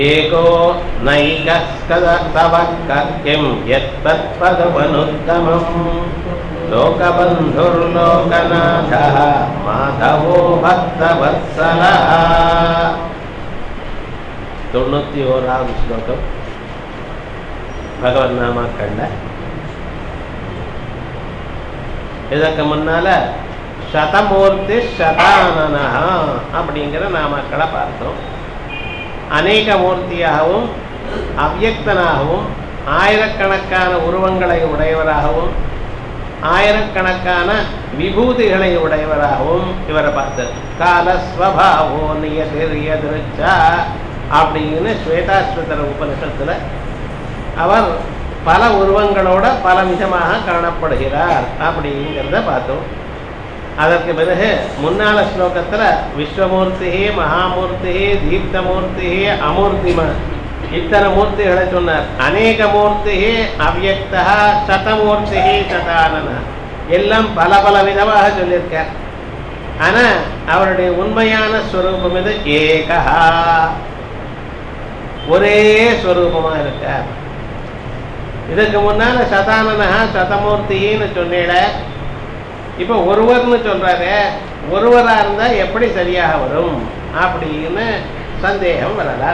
एको नैकस्तवक्किं यत्तत्पदमनुत्तमं लोकबन्धुर्लोकनाथः माधवो भक्तवत्सलः। 91வது ஸ்லோகம் பகவன் நாம கண்ட. இதற்கு முன்னால சதமூர்த்தி சதானனா அப்படிங்கிற நாமக்களை பார்த்தோம். அநேக மூர்த்தியாகவும் அவ்யக்தனாகவும் ஆயிரக்கணக்கான உருவங்களை உடையவராகவும் ஆயிரக்கணக்கான விபூதிகளை உடையவராகவும் இவரை பார்த்தது. காலஸ்வபாவோ நியதிர்யதிருச்சா அப்படின்னு ஸ்வேதாஸ்வதர உபனிஷத்துல அவர் பல உருவங்களோட பல விதமாக காணப்படுகிறார் அப்படிங்கிறத பார்த்தோம். அதற்கு பிறகு முன்னால ஸ்லோகத்துல விஸ்வமூர்த்தி, மகாமூர்த்தி, தீப்தமூர்த்தி, அமூர்த்திமா இத்தனை மூர்த்திகளை சொன்னார். அநேக மூர்த்தி, அவ்யக்தா, சதமூர்த்தி, சதானனா எல்லாம் பல பல விதமாக சொல்லியிருக்கார். ஆனா அவருடைய உண்மையான ஸ்வரூபம் இது ஏகா, ஒரே ஸ்வரூபமா இருக்கார். இதுக்கு முன்னால சதானனா சதமூர்த்தின்னு சொன்னேட, இப்போ ஒருவர்னு சொல்றாரு. ஒருவரா இருந்தா எப்படி சரியாக வரும் அப்படின்னு சந்தேகம் வரலாம்.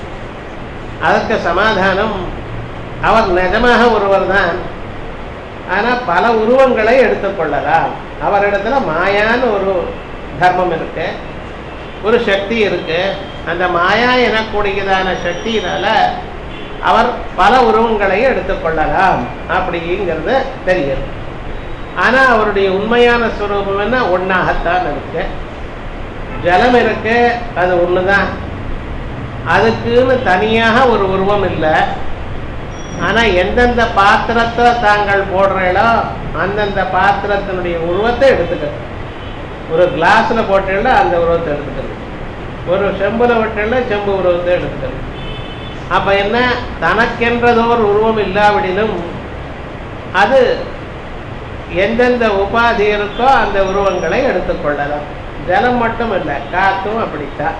அதற்கு சமாதானம், அவர் நிஜமாக ஒருவர் தான், ஆனா பல உருவங்களை எடுத்துக்கொள்ளலாம். அவரிடத்துல மாயான்னு ஒரு தர்மம் இருக்கு, ஒரு சக்தி இருக்கு. அந்த மாயா எனக்கூடியதான சக்தியினால அவர் பல உருவங்களை எடுத்துக்கொள்ளலாம் அப்படிங்கிறது தெரியுது. ஆனா அவருடைய உண்மையான ஸ்வரூபம் என்ன? ஒன்னாகத்தான் இருக்கு. ஜலம் இருக்கு, அது ஒண்ணுதான். அதுக்குன்னு தனியாக ஒரு உருவம் இல்லை. ஆனா எந்தெந்த பாத்திரத்தை தாங்கள் போடுறீங்களோ அந்தந்த பாத்திரத்தினுடைய உருவத்தை எடுத்துக்கிறது. ஒரு கிளாஸ்ல போட்டீங்களா அந்த உருவத்தை எடுத்துக்கிறது, ஒரு செம்புல விட்டீங்களா செம்பு உருவத்தை எடுத்துக்கிறது. அப்ப என்ன, தனக்கென்றதோர் உருவம் இல்லாவிடிலும் அது எந்தெந்த உபாதி இருக்கோ அந்த உருவங்களை எடுத்துக்கொள்ளலாம். ஜலம் மட்டும் இல்லை, காற்றும் அப்படித்தான்.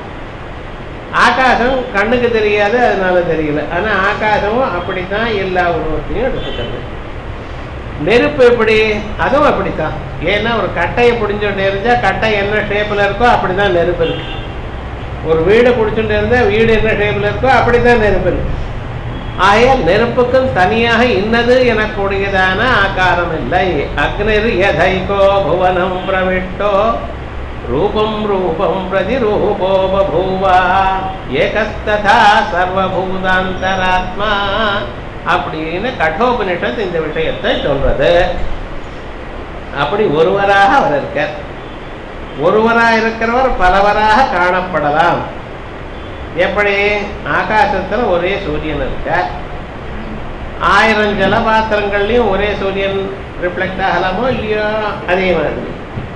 ஆகாசம் கண்ணுக்கு தெரியாது, அதனால தெரியல. ஆனா ஆகாசமும் அப்படித்தான் எல்லா உருவத்தையும் எடுத்துக்கிறது. நெருப்பு எப்படி? அதுவும் அப்படித்தான். ஏன்னா ஒரு கட்டையை பிடிச்சுட்டு இருந்தா கட்டை என்ன ஷேப்ல இருக்கோ அப்படிதான் நெருப்பு இருக்கு. ஒரு வீடை பிடிச்சுட்டு இருந்தா வீடு என்ன ஷேப்ல இருக்கோ அப்படித்தான் நெருப்பு இருக்கு. ஆகையால் நெருப்புக்கும் தனியாக இன்னது எனக்கூடியதான ஆகாரம் இல்லை. அக்னிர் யதைகோ புவனம் பிரவிட்டோ ரூபம் ரூபம் பிரதிரூபோ பபூவா ஏகஸ்ததா சர்வபூதாந்தராத்மா அப்படின்னு கட்டோபனிஷத் இந்த விஷயத்தை சொல்றது. அப்படி ஒருவராக அவர் இருக்கார். ஒருவராக இருக்கிறவர் பலவராக காணப்படலாம். எப்படி? ஆகாசத்துல ஒரே சூரியன் இருக்க, 1000 ஜலபாத்திரங்கள்லயும் ஒரே சூரியன் ரிஃப்ளெக்ட் ஆகலாமோ இல்லையோ? அதே மாதிரி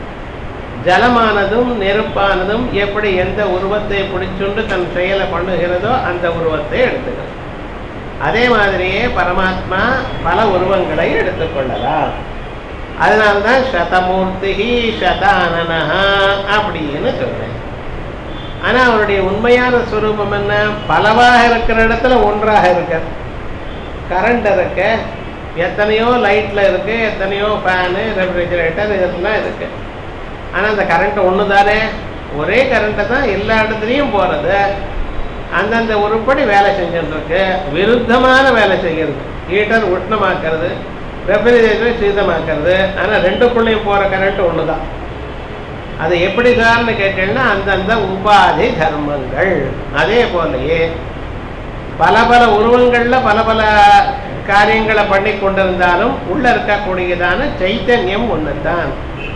ஜலமானதும் நெருப்பானதும் எப்படி எந்த உருவத்தை பிடிச்சுண்டு தன் செயலை பண்ணுகிறதோ அந்த உருவத்தை எடுத்துக்கிறது. அதே மாதிரியே பரமாத்மா பல உருவங்களை எடுத்துக்கொள்ளலாம். அதனால்தான் சதமூர்த்தி சதானனா அப்படின்னு சொல்றேன். ஆனா அவருடைய உண்மையான ஸ்வரூபம் என்ன? பலவாக இருக்கிற இடத்துல ஒன்றாக இருக்க. கரண்ட் இருக்க, எத்தனையோ லைட்ல இருக்கு, எத்தனையோ ஃபேனு, ரெஃப்ரிஜரேட்டர் இதெல்லாம் இருக்கு. ஆனா அந்த கரண்ட் ஒன்று தானே, ஒரே கரண்ட்டை தான் எல்லா இடத்துலையும் போறது. அந்தந்த உருப்படி வேலை செஞ்சுட்டு இருக்கு. விருத்தமான வேலை செய்கிறது. ஹீட்டர் உஷ்ணமாக்குறது, ரெஃப்ரிஜரேட்டர் சீதமாக்குறது. ஆனா ரெண்டுக்குள்ளேயும் போற கரண்ட் ஒன்று தான். அது எப்படிதான்னு கேட்டீங்கன்னா அந்தந்த உபாதி தர்மங்கள். அதே போலயே பல பல உருவங்கள்ல பல பல காரியங்களை பண்ணி கொண்டிருந்தாலும் உள்ள இருக்கக்கூடியதான சைத்தன்யம் ஒன்றுதான்.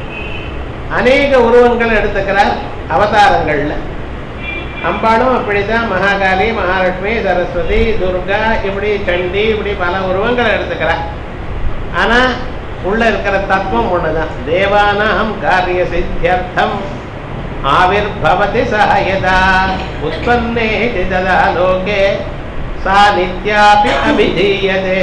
அநேக உருவங்கள் எடுத்துக்கிறார் அவதாரங்கள்ல. அம்பாளும் அப்படிதான். மகாகாளி, மகாலட்சுமி, சரஸ்வதி, துர்கா, இப்படி சண்டி, இப்படி பல உருவங்களை எடுத்துக்கிறார். ஆனா உள்ள இருக்கிற தத்துவம் ஒண்ணுதான். தேவானாம் காரிய சித்தியர்த்தம் ஆவிர்பவதி சஹயதா உத்பன்னே ததா லோகே சா நித்யாபி அபிதீயதே.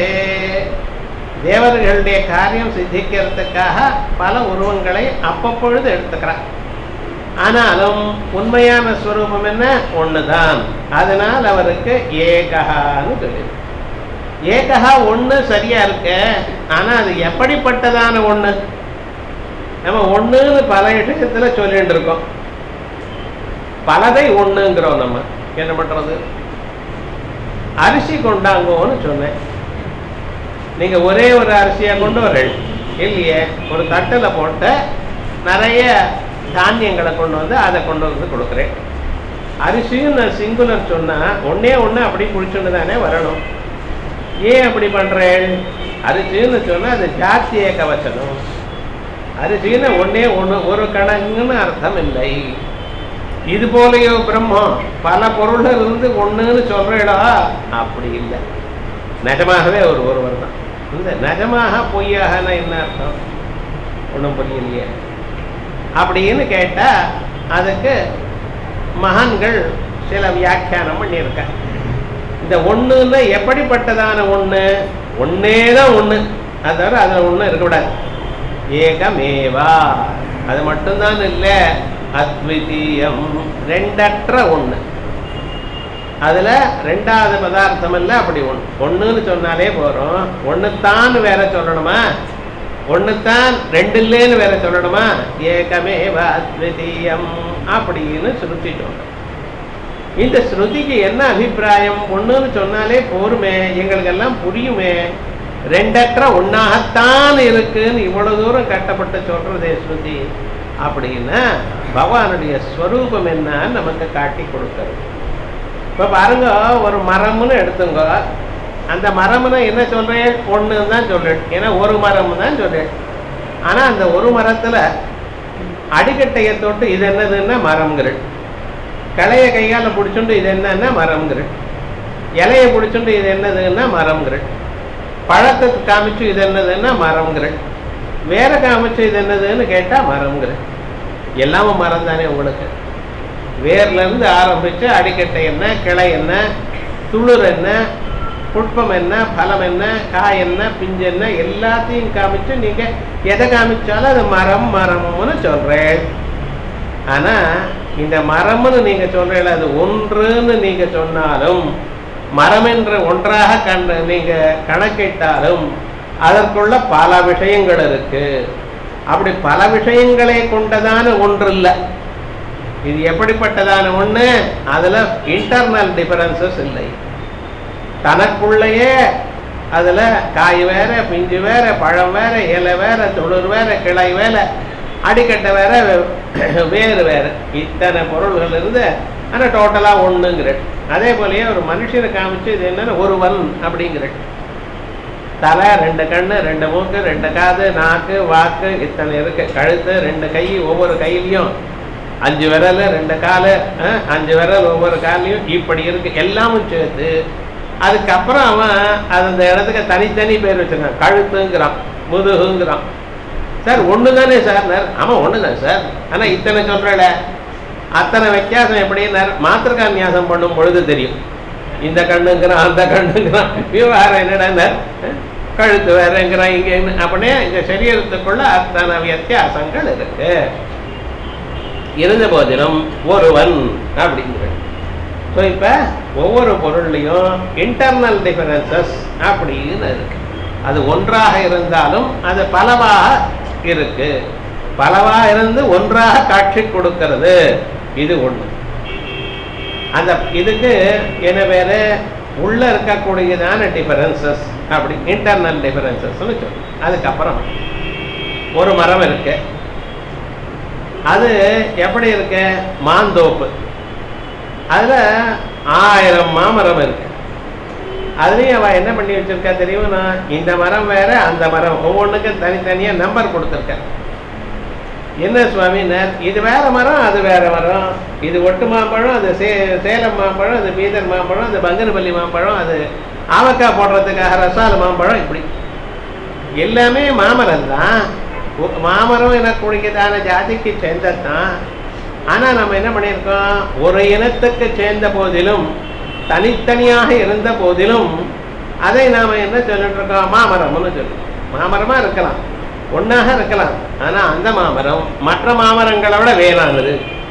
தேவர்களுடைய காரியம் சித்திக்கிறதுக்காக பல உருவங்களை அப்பப்பொழுது எடுத்துக்கிறார். ஆனாலும் உண்மையான ஸ்வரூபம் என்ன? ஒண்ணுதான். அதனால் அவருக்கு ஏகஹான்னு சொல்லு. ஏகஹா ஒண்ணு சரியா இருக்கு. ஆனா அது எப்படிப்பட்டதான ஒண்ணு? நம்ம ஒண்ணுன்னு பல விஷயத்துல சொல்லிட்டு இருக்கோம், பலதை ஒண்ணுங்கிறோம். நம்ம என்ன பண்றது? அரிசி கொண்டாங்கோன்னு சொன்னேன், நீங்க ஒரே ஒரு அரிசியா கொண்டு வரேன் இல்லையே, ஒரு தட்டுல போட்டு நிறைய தானியங்களை கொண்டு வந்து அதை கொண்டு வந்து கொடுக்குறேன். அரிசியும் நான் சிங்குலர் சொன்னா ஒன்னே ஒண்ணு அப்படி குடிச்சுட்டு தானே வரணும். ஏன் அப்படி பண்றேன்? அரிசின்னு சொன்னா அது ஜாத்தி ஏகவச்சனம். அரிசின்னு ஒன்னே ஒண்ணு, ஒரு கணக்குன்னு அர்த்தம் இல்லை. இது போலயோ பிரம்மம் பல பொருள்கள் இருந்து ஒண்ணுன்னு சொல்றேடா, அப்படி இல்லை. நிஜமாகவே ஒருவர் தான். இந்த நிஜமாக பொய்யாகனா என்ன அர்த்தம்? ஒன்றும் புரியலையே. அப்படின்னு கேட்டா அதுக்கு மகான்கள் சில வியாக்கியானம் பண்ணியிருக்க. இந்த ஒண்ணுன்னா எப்படிப்பட்டதான ஒண்ணு? ஒன்னேதான் ஒண்ணு, அது தவிர அதுல ஒண்ணு இருக்கக்கூடாது. ஏகமேவா, அது மட்டும்தான் இல்லை. அத்விதீயம், ரெண்டற்ற ஒண்ணு. அதுல ரெண்டாவது பதார்த்தம் இல்ல, அப்படி ஒண்ணு. ஒண்ணுன்னு சொன்னாலே போறோம். ஒண்ணுத்தான் வேற சொல்லணுமா? ஒண்ணுத்தான் ரெண்டு இல்லைன்னு வேற சொல்லணுமா? ஏகமேவ அத்விதீயம் அப்படின்னு ஸ்ருதிட்டோம். இந்த ஸ்ருதிக்கு என்ன அபிப்பிராயம்? ஒண்ணுன்னு சொன்னாலே போருமே, எங்களுக்கெல்லாம் புரியுமே. ரெண்டற்ற ஒன்னாகத்தான் இருக்குன்னு இவ்வளவு தூரம் கட்டப்பட்டு சொல்றதே ஸ்ருதி. அப்படின்னா பகவானுடைய ஸ்வரூபம் என்னன்னு நமக்கு காட்டி கொடுக்கிறது. இப்ப பாருங்க, ஒரு மரம்னு எடுத்துங்க. அந்த மரம்னு என்ன சொல்றேன்? ஒண்ணுன்னு தான் சொல்றேன். ஏன்னா ஒரு மரம் தான் சொல்றேன். ஆனா அந்த ஒரு மரத்துல அடிக்கட்டையை தொட்டு இது என்னதுன்னா மரம்ங்கிறேன். களைய கையால பிடிச்சுண்டு இது என்னன்னா மரம்ங்கிறேன். இலையை பிடிச்சுண்டு இது என்னதுன்னா மரம்ங்கிறேன். பழத்தை காமிச்சு இது என்னதுன்னா மரம்ங்கிறேன். வேற காமிச்சு இது என்னதுன்னு கேட்டா மரம்ங்கிறேன். எல்லாமும் மரம் தானே உங்களுக்கு. வேர்ல இருந்து ஆரம்பிச்சு அடிக்கட்டை என்ன, கிளை என்ன, துளிர் என்ன, புட்பம் என்ன, பலம் என்ன, காய் என்ன, பிஞ்சு என்ன, எல்லாத்தையும் காமிச்சு நீங்க எதை காமிச்சாலும் அது மரம் மரம்னு சொல்றேன். ஆனா இந்த மரம்னு நீங்க சொல்றீங்களா, அது ஒன்றுன்னு நீங்க சொன்னாலும், மரம் என்ற ஒன்றாக நீங்க கணக்கிட்டாலும் அதற்குள்ள பல விஷயங்கள் இருக்கு. அப்படி பல விஷயங்களை கொண்டதான ஒன்று இல்லை. இது எப்படிப்பட்டதான ஒண்ணு? அதுல இன்டர்னல் டிஃபரன்சஸ் இல்லை. தனக்குள்ளேயே அதுல காய் வேற, பிஞ்சு வேற, பழம் வேற, இலை வேற, துளிர் வேற, கிளை வேற, அடிக்கட்டை வேற, வேறு வேற, இத்தனை பொருள்கள் இருந்து ஆனா டோட்டலா ஒண்ணுங்கிற. அதே போலயே ஒரு மனுஷனை காமிச்சு இது என்னன்னா ஒருவன் அப்படிங்கிற. தலை, ரெண்டு கண்ணு, ரெண்டு மூக்கு, ரெண்டு காது, நாக்கு, வாக்கு, இத்தனை இருக்கு. கழுத்து, ரெண்டு கை, ஒவ்வொரு கையிலையும் 5 விரல், 2 காலு, 5 விரல் ஒவ்வொரு காலையும் இப்படி இருக்கு. எல்லாமும் சேர்த்து அதுக்கப்புறம் அவன் அந்த இடத்துக்கு தனித்தனி பேர் வச்சிருக்கான். கழுத்துங்கிறான், முதுகுங்கிறான். சார் ஒன்று தானே சார்? ஆமாம் ஒன்று தான் சார். ஆனால் இத்தனை சொல்கிறல, அத்தனை வித்தியாசம் எப்படின்னார்? மாத்திருக்கா நியாசம் பண்ணும் பொழுது தெரியும். இந்த கண்ணுங்கிறான், அந்த கண்ணுங்கிறான், விவகாரம் என்னடா கழுத்து வேறங்கிறான், இங்கே அப்படியே இந்த சரீரத்துக்குள்ள அத்தனை வித்தியாசங்கள் இருக்கு. இருந்த போதிலும் ஒருவன் அப்படிங்கிற. ஸோ இப்போ ஒவ்வொரு பொருள்லையும் இன்டர்னல் டிஃபரன்சஸ் அப்படின்னு இருக்கு. அது ஒன்றாக இருந்தாலும் அது பலவாக இருக்கு. பலவாக இருந்து ஒன்றாக காட்சி கொடுக்கிறது. இது ஒன்று. அந்த இதுக்கு என்ன பேரு? உள்ள இருக்கக்கூடியதான டிஃபரன்சஸ், அப்படி இன்டர்னல் டிஃபரன்சஸ் சொல்லு. அதுக்கப்புறம் ஒரு மரம் இருக்கு. அது எப்படி இருக்கு? மாந்தோப்பு. அதுல 1000 மாமரம் இருக்கு. அதுலயும் அவ என்ன பண்ணி வச்சிருக்கா தெரியுமா? இந்த மரம் வேற, அந்த மரம், ஒவ்வொன்றுக்கும் தனித்தனியா நம்பர் கொடுத்துருக்க. என்ன சுவாமினர், இது வேற மரம், அது வேற மரம், இது ஒட்டு மாம்பழம், அது சேலம் மாம்பழம், அது பீதர் மாம்பழம், அது பங்கனப்பள்ளி மாம்பழம், அது ஆவக்காய் போடுறதுக்காக ரசால மாம்பழம், இப்படி எல்லாமே மாமரம் தான். மாமரம் எனக்கூடியதான ஜாதிக்கு சேர்ந்ததான். ஆனா நம்ம என்ன பண்ணியிருக்கோம்? ஒரு இனத்துக்கு சேர்ந்த போதிலும், தனித்தனியாக இருந்த போதிலும் அதை நாம என்ன சொல்லிட்டு இருக்கோம்? மாமரம்னு சொல்லுவோம். மாமரமா இருக்கலாம், ஒன்னாக இருக்கலாம். ஆனா அந்த மாமரம் மற்ற மாமரங்களை விட வேறானது.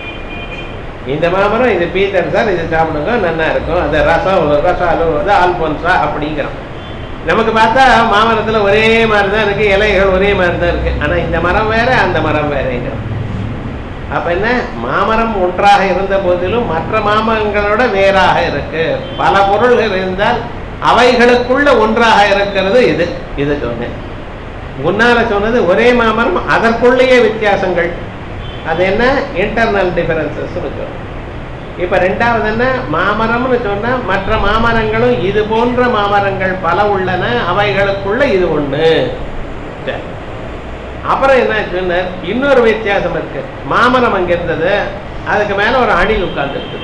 இந்த மாமரம் இது பீத்தர் சார், இது சாப்பிடுங்க நல்லா இருக்கும், அது ரசாலு அது ஆல்போன்சா அப்படிங்கிறோம். நமக்கு பார்த்தா மாமரத்தில் ஒரே மாதிரி தான் இருக்குது, இலைகள் ஒரே மாதிரி தான் இருக்குது. ஆனால் இந்த மரம் வேற அந்த மரம் வேறங்கிறோம். அப்போ என்ன, மாமரம் ஒன்றாக இருந்த போதிலும் மற்ற மாமரங்களோட வேறாக இருக்கு. பல பொருள்கள் இருந்தால் அவைகளுக்குள்ள ஒன்றாக இருக்கிறது இது. இது சொன்னேன். முன்னால சொன்னது ஒரே மாமரம், அதற்குள்ளேயே வித்தியாசங்கள். அது என்ன, இன்டர்னல் டிஃபரன்சஸ் சொல்லுவோம். இப்போ ரெண்டாவது என்ன, மாமரம்னு சொன்னால் மற்ற மாமரங்களும் இது போன்ற மாமரங்கள் பல உள்ளன, அவைகளுக்குள்ள இது ஒன்று. சரி, அப்புறம் என்ன சொன்னார், இன்னொரு வித்தியாசம் இருக்கு. மாமரம் அங்கே இருந்தது, அதுக்கு மேலே ஒரு அணில் உட்கார்ந்து இருக்குது.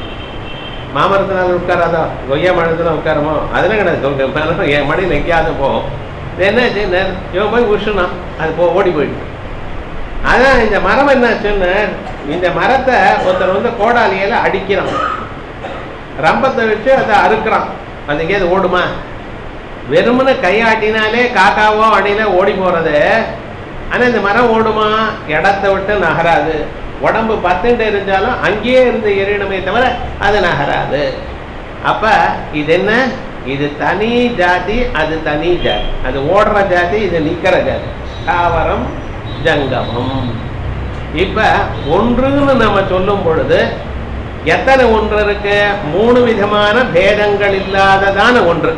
மாமரத்தினால உட்காராதோ, கொய்யா மரத்தில் உட்காரமோ, அதெல்லாம் கிடையாது. மேலே என் மடியில் எங்கேயாவது போகும். என்ன சொன்னார், இவன் போய் உஷுனா அது ஓடி போயிடுச்சு. அதான் இந்த மரம் என்ன சொன்னார், இந்த மரத்தை ஒருத்தர் வந்து கோடாலியில அடிக்கிறான், ரம்பத்தை வச்சு அதை அறுக்கிறான், அது எங்கேயாவது ஓடுமா? வெறுமனு கையாட்டினாலே காக்காவோ அணில ஓடி போறது. ஆனால் இந்த மரம் ஓடுமா? இடத்த விட்டு நகராது. உடம்பு பத்துண்டு இருந்தாலும் அங்கேயே இருந்து எரியணுமே தவிர அது நகராது. அப்ப இது என்ன, இது தனி ஜாதி, அது தனி ஜாதி. அது ஓடுற ஜாதி, இது நிற்கிற ஜாதி. தாவரம் ஜங்கமம். இப்ப ஒன்றுன்னு நம்ம சொல்லும் பொழுது எத்தனை ஒன்று இருக்கு? 3 விதமான பேதங்கள் இல்லாததான ஒன்று.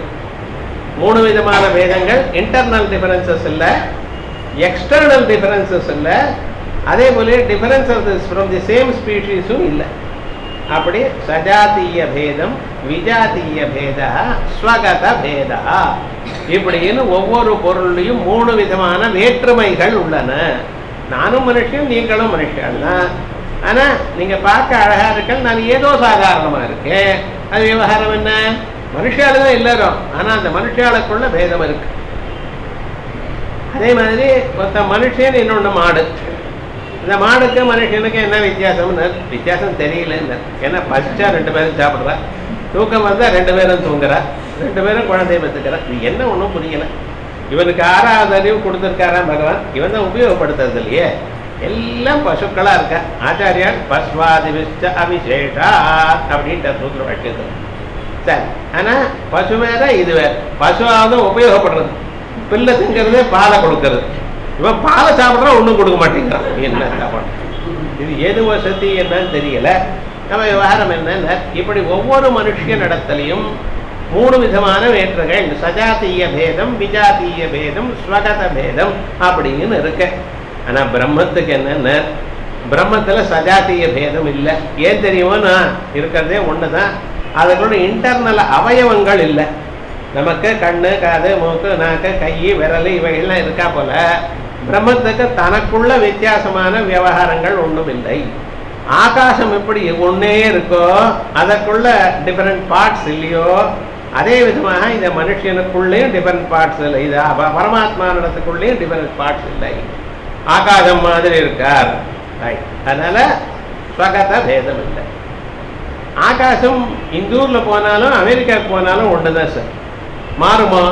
3 விதமான பேதங்கள். இன்டர்னல் டிஃபரன்சஸ் இல்லை, எக்ஸ்டர்னல் டிஃபரன்சஸ் இல்லை, அதே போல டிஃபரன்சஸ் ஃப்ரம் தி சேம் ஸ்பீஷீஸும் இல்லை. அப்படி சஜாத்திய பேதம், விஜாத்திய பேதா, ஸ்வகத பேதா, இப்படின்னு ஒவ்வொரு பொருளையும் 3 விதமான வேற்றுமைகள் உள்ளன. நானும் மனுஷன், நீங்களும் மனுஷன் தான். ஆனா நீங்க பார்க்க அழகா இருக்க, நான் ஏதோ சாதாரணமா இருக்கேன். அது விவகாரம் என்ன, மனுஷால தான் எல்லாரும். ஆனா அந்த மனுஷாளுக்குள்ள பேதம் இருக்கு. அதே மாதிரி ஒருத்த மனுஷன், இன்னொன்று மாடு. இந்த மாடுக்கு மனுஷனுக்கு என்ன வித்தியாசம்னு வித்தியாசம் தெரியல. ஏன்னா பசிச்சா 2 பேரும் சாப்பிட்றா, தூக்கம் வந்தா 2 பேரும் தூங்குறா, 2 பேரும் குழந்தைய பெற்றுக்கிறா. இது என்ன ஒன்றும் புரியல. இவனுக்கு 6வது அறிவு கொடுத்துருக்காராம் பகவான், இவன் தான் உபயோகப்படுத்துறது இல்லையே. எல்லாம் பசுக்களா இருக்க. ஆச்சாரியார் பஸ்வாதிவிஷ்ட அபிஷேஷா அப்படின்ற சூத்திர வாக்கியத்தில். சரி, ஆனா பசு வேற இது வேற. பசுவாவது உபயோகப்படுறது, பிள்ளை திங்கிறது, பாலை கொடுக்கறது. இவன் பாலை சாப்பிட்றான், ஒன்றும் கொடுக்க மாட்டேங்கிறான். என்ன சாப்பாடு இது? எது வசதி என்னன்னு தெரியல. நம்ம விவகாரம் என்னன்னா, இப்படி ஒவ்வொரு மனுஷன் இடத்துலையும் 3 விதமான வேற்றுகள், சஜாத்திய பேதம், விஜாத்திய பேதம், ஸ்வகத பேதம் அப்படின்னு இருக்கு. ஆனா பிரம்மத்துக்கு என்னன்னா, பிரம்மத்துல சஜாத்திய பேதம் இல்லை. ஏன் தெரியுமோனா, இருக்கிறதே ஒண்ணுதான். அதுக்குள்ள இன்டர்னல் அவயவங்கள் இல்லை. நமக்கு கண்ணு, காது, மூக்கு, நாக்கு, கை, விரல் இவைகள்லாம் இருக்கா போல, பிரம்மத்துக்கு தனக்குள்ள வித்தியாசமான விவகாரங்கள் ஒன்றும் இல்லை. ஆகாசம் எப்படி ஒன்னே இருக்கோ, அதற்குள்ள டிஃபரெண்ட் பார்ட்ஸ் இல்லையோ, அதே விதமாக இந்த மனுஷனுக்குள்ளேயும் டிஃபரெண்ட் பார்ட்ஸ் இல்லை. இது பரமாத்மானத்துக்குள்ளேயும் டிஃபரெண்ட் பார்ட்ஸ் இல்லை. ஆகாசம் மாதிரி இருக்கார். அதனால ஸ்வகத பேதம் இல்லை. ஆகாசம் இந்த ஊர்ல போனாலும் அமெரிக்காவுக்கு போனாலும் ஒன்றுதான் சார். மாறுமா?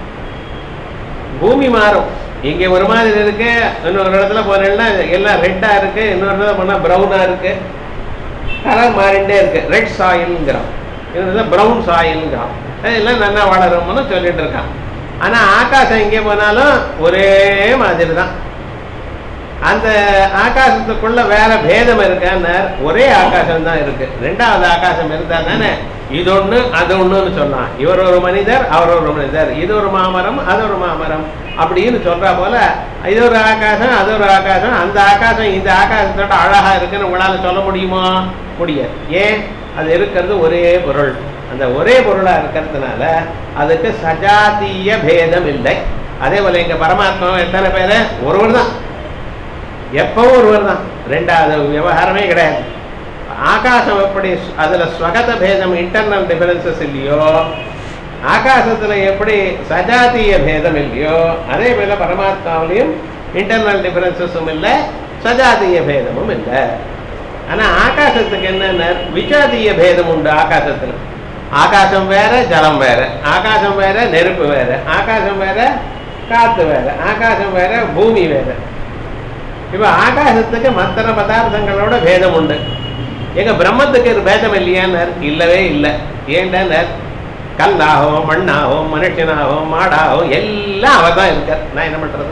பூமி மாறும். இங்கே ஒரு மாதிரி இருக்கு, இன்னொரு இடத்துல போனேன்னா எல்லாம் ரெட்டா இருக்கு, இன்னொரு இடத்துல போனால் ப்ரௌனா இருக்கு. கலர் மாறிண்டே இருக்கு. ரெட் சாயில்ங்கிறான், இன்னொரு ப்ரௌன் சாயில்ங்கிறான். எல்லாம் நல்லா வளரும்னு சொல்லிட்டு இருக்கான். ஆனா ஆகாசம் எங்கே போனாலும் ஒரே மாதிரி தான். அந்த ஆகாசத்துக்குள்ள வேற பேதம் இருக்கான்னு, ஒரே ஆகாசம் தான் இருக்கு. 2வது ஆகாசம் இருந்தா தானே இது ஒண்ணு அது ஒண்ணுன்னு சொன்னான். இவர் ஒரு மனிதர், அவர் ஒரு மனிதர், இது ஒரு மாமரம், அது ஒரு மாமரம் அப்படின்னு சொல்றா போல, இது ஒரு ஆகாசம், அது ஒரு ஆகாசம், அந்த ஆகாசம் இந்த ஆகாசத்தோட அழகா இருக்குன்னு உங்களால சொல்ல முடியுமா? முடியாது. ஏன்? அது இருக்கிறது ஒரே பொருள். அந்த ஒரே பொருளா இருக்கிறதுனால அதுக்கு சஜாத்திய பேதம் இல்லை. அதே போல எங்க பரமாத்மா எத்தனை பேரு? ஒருவர் தான், எப்பவும் ஒருவர் தான். 2வது விவகாரமே கிடையாது. ஆகாசம் எப்படி அதுல ஸ்வகத பேதம், இன்டர்னல் டிஃபரன்சஸ் இல்லையோ, ஆகாசத்துல எப்படி சஜாத்திய பேதம் இல்லையோ, அதே போல பரமாத்மாவிலையும் இன்டர்னல் டிஃபரன்சஸும் இல்லை, சஜாத்திய பேதமும் இல்லை. ஆனா ஆகாசத்துக்கு என்னென்ன விஜாத்திய பேதம் உண்டு. ஆகாசத்துல ஆகாசம் வேற, ஜலம் வேற, ஆகாசம் வேற, நெருப்பு வேற, ஆகாசம் வேற, காத்து வேற, ஆகாசம் வேற, பூமி வேற. இப்ப ஆகாசத்துக்கு மற்ற பதார்த்தங்களோட பேதம் உண்டு. எங்க பிரம்மத்துக்கு ஒரு பேதம் இல்லையான்னார். இல்லவே இல்லை. ஏன்டார் கல்லாகும் மண்ணாகும் மனுஷனாகும் மாடாகும் எல்லாம் அவர் தான் இருக்கார். நான் என்ன பண்றது?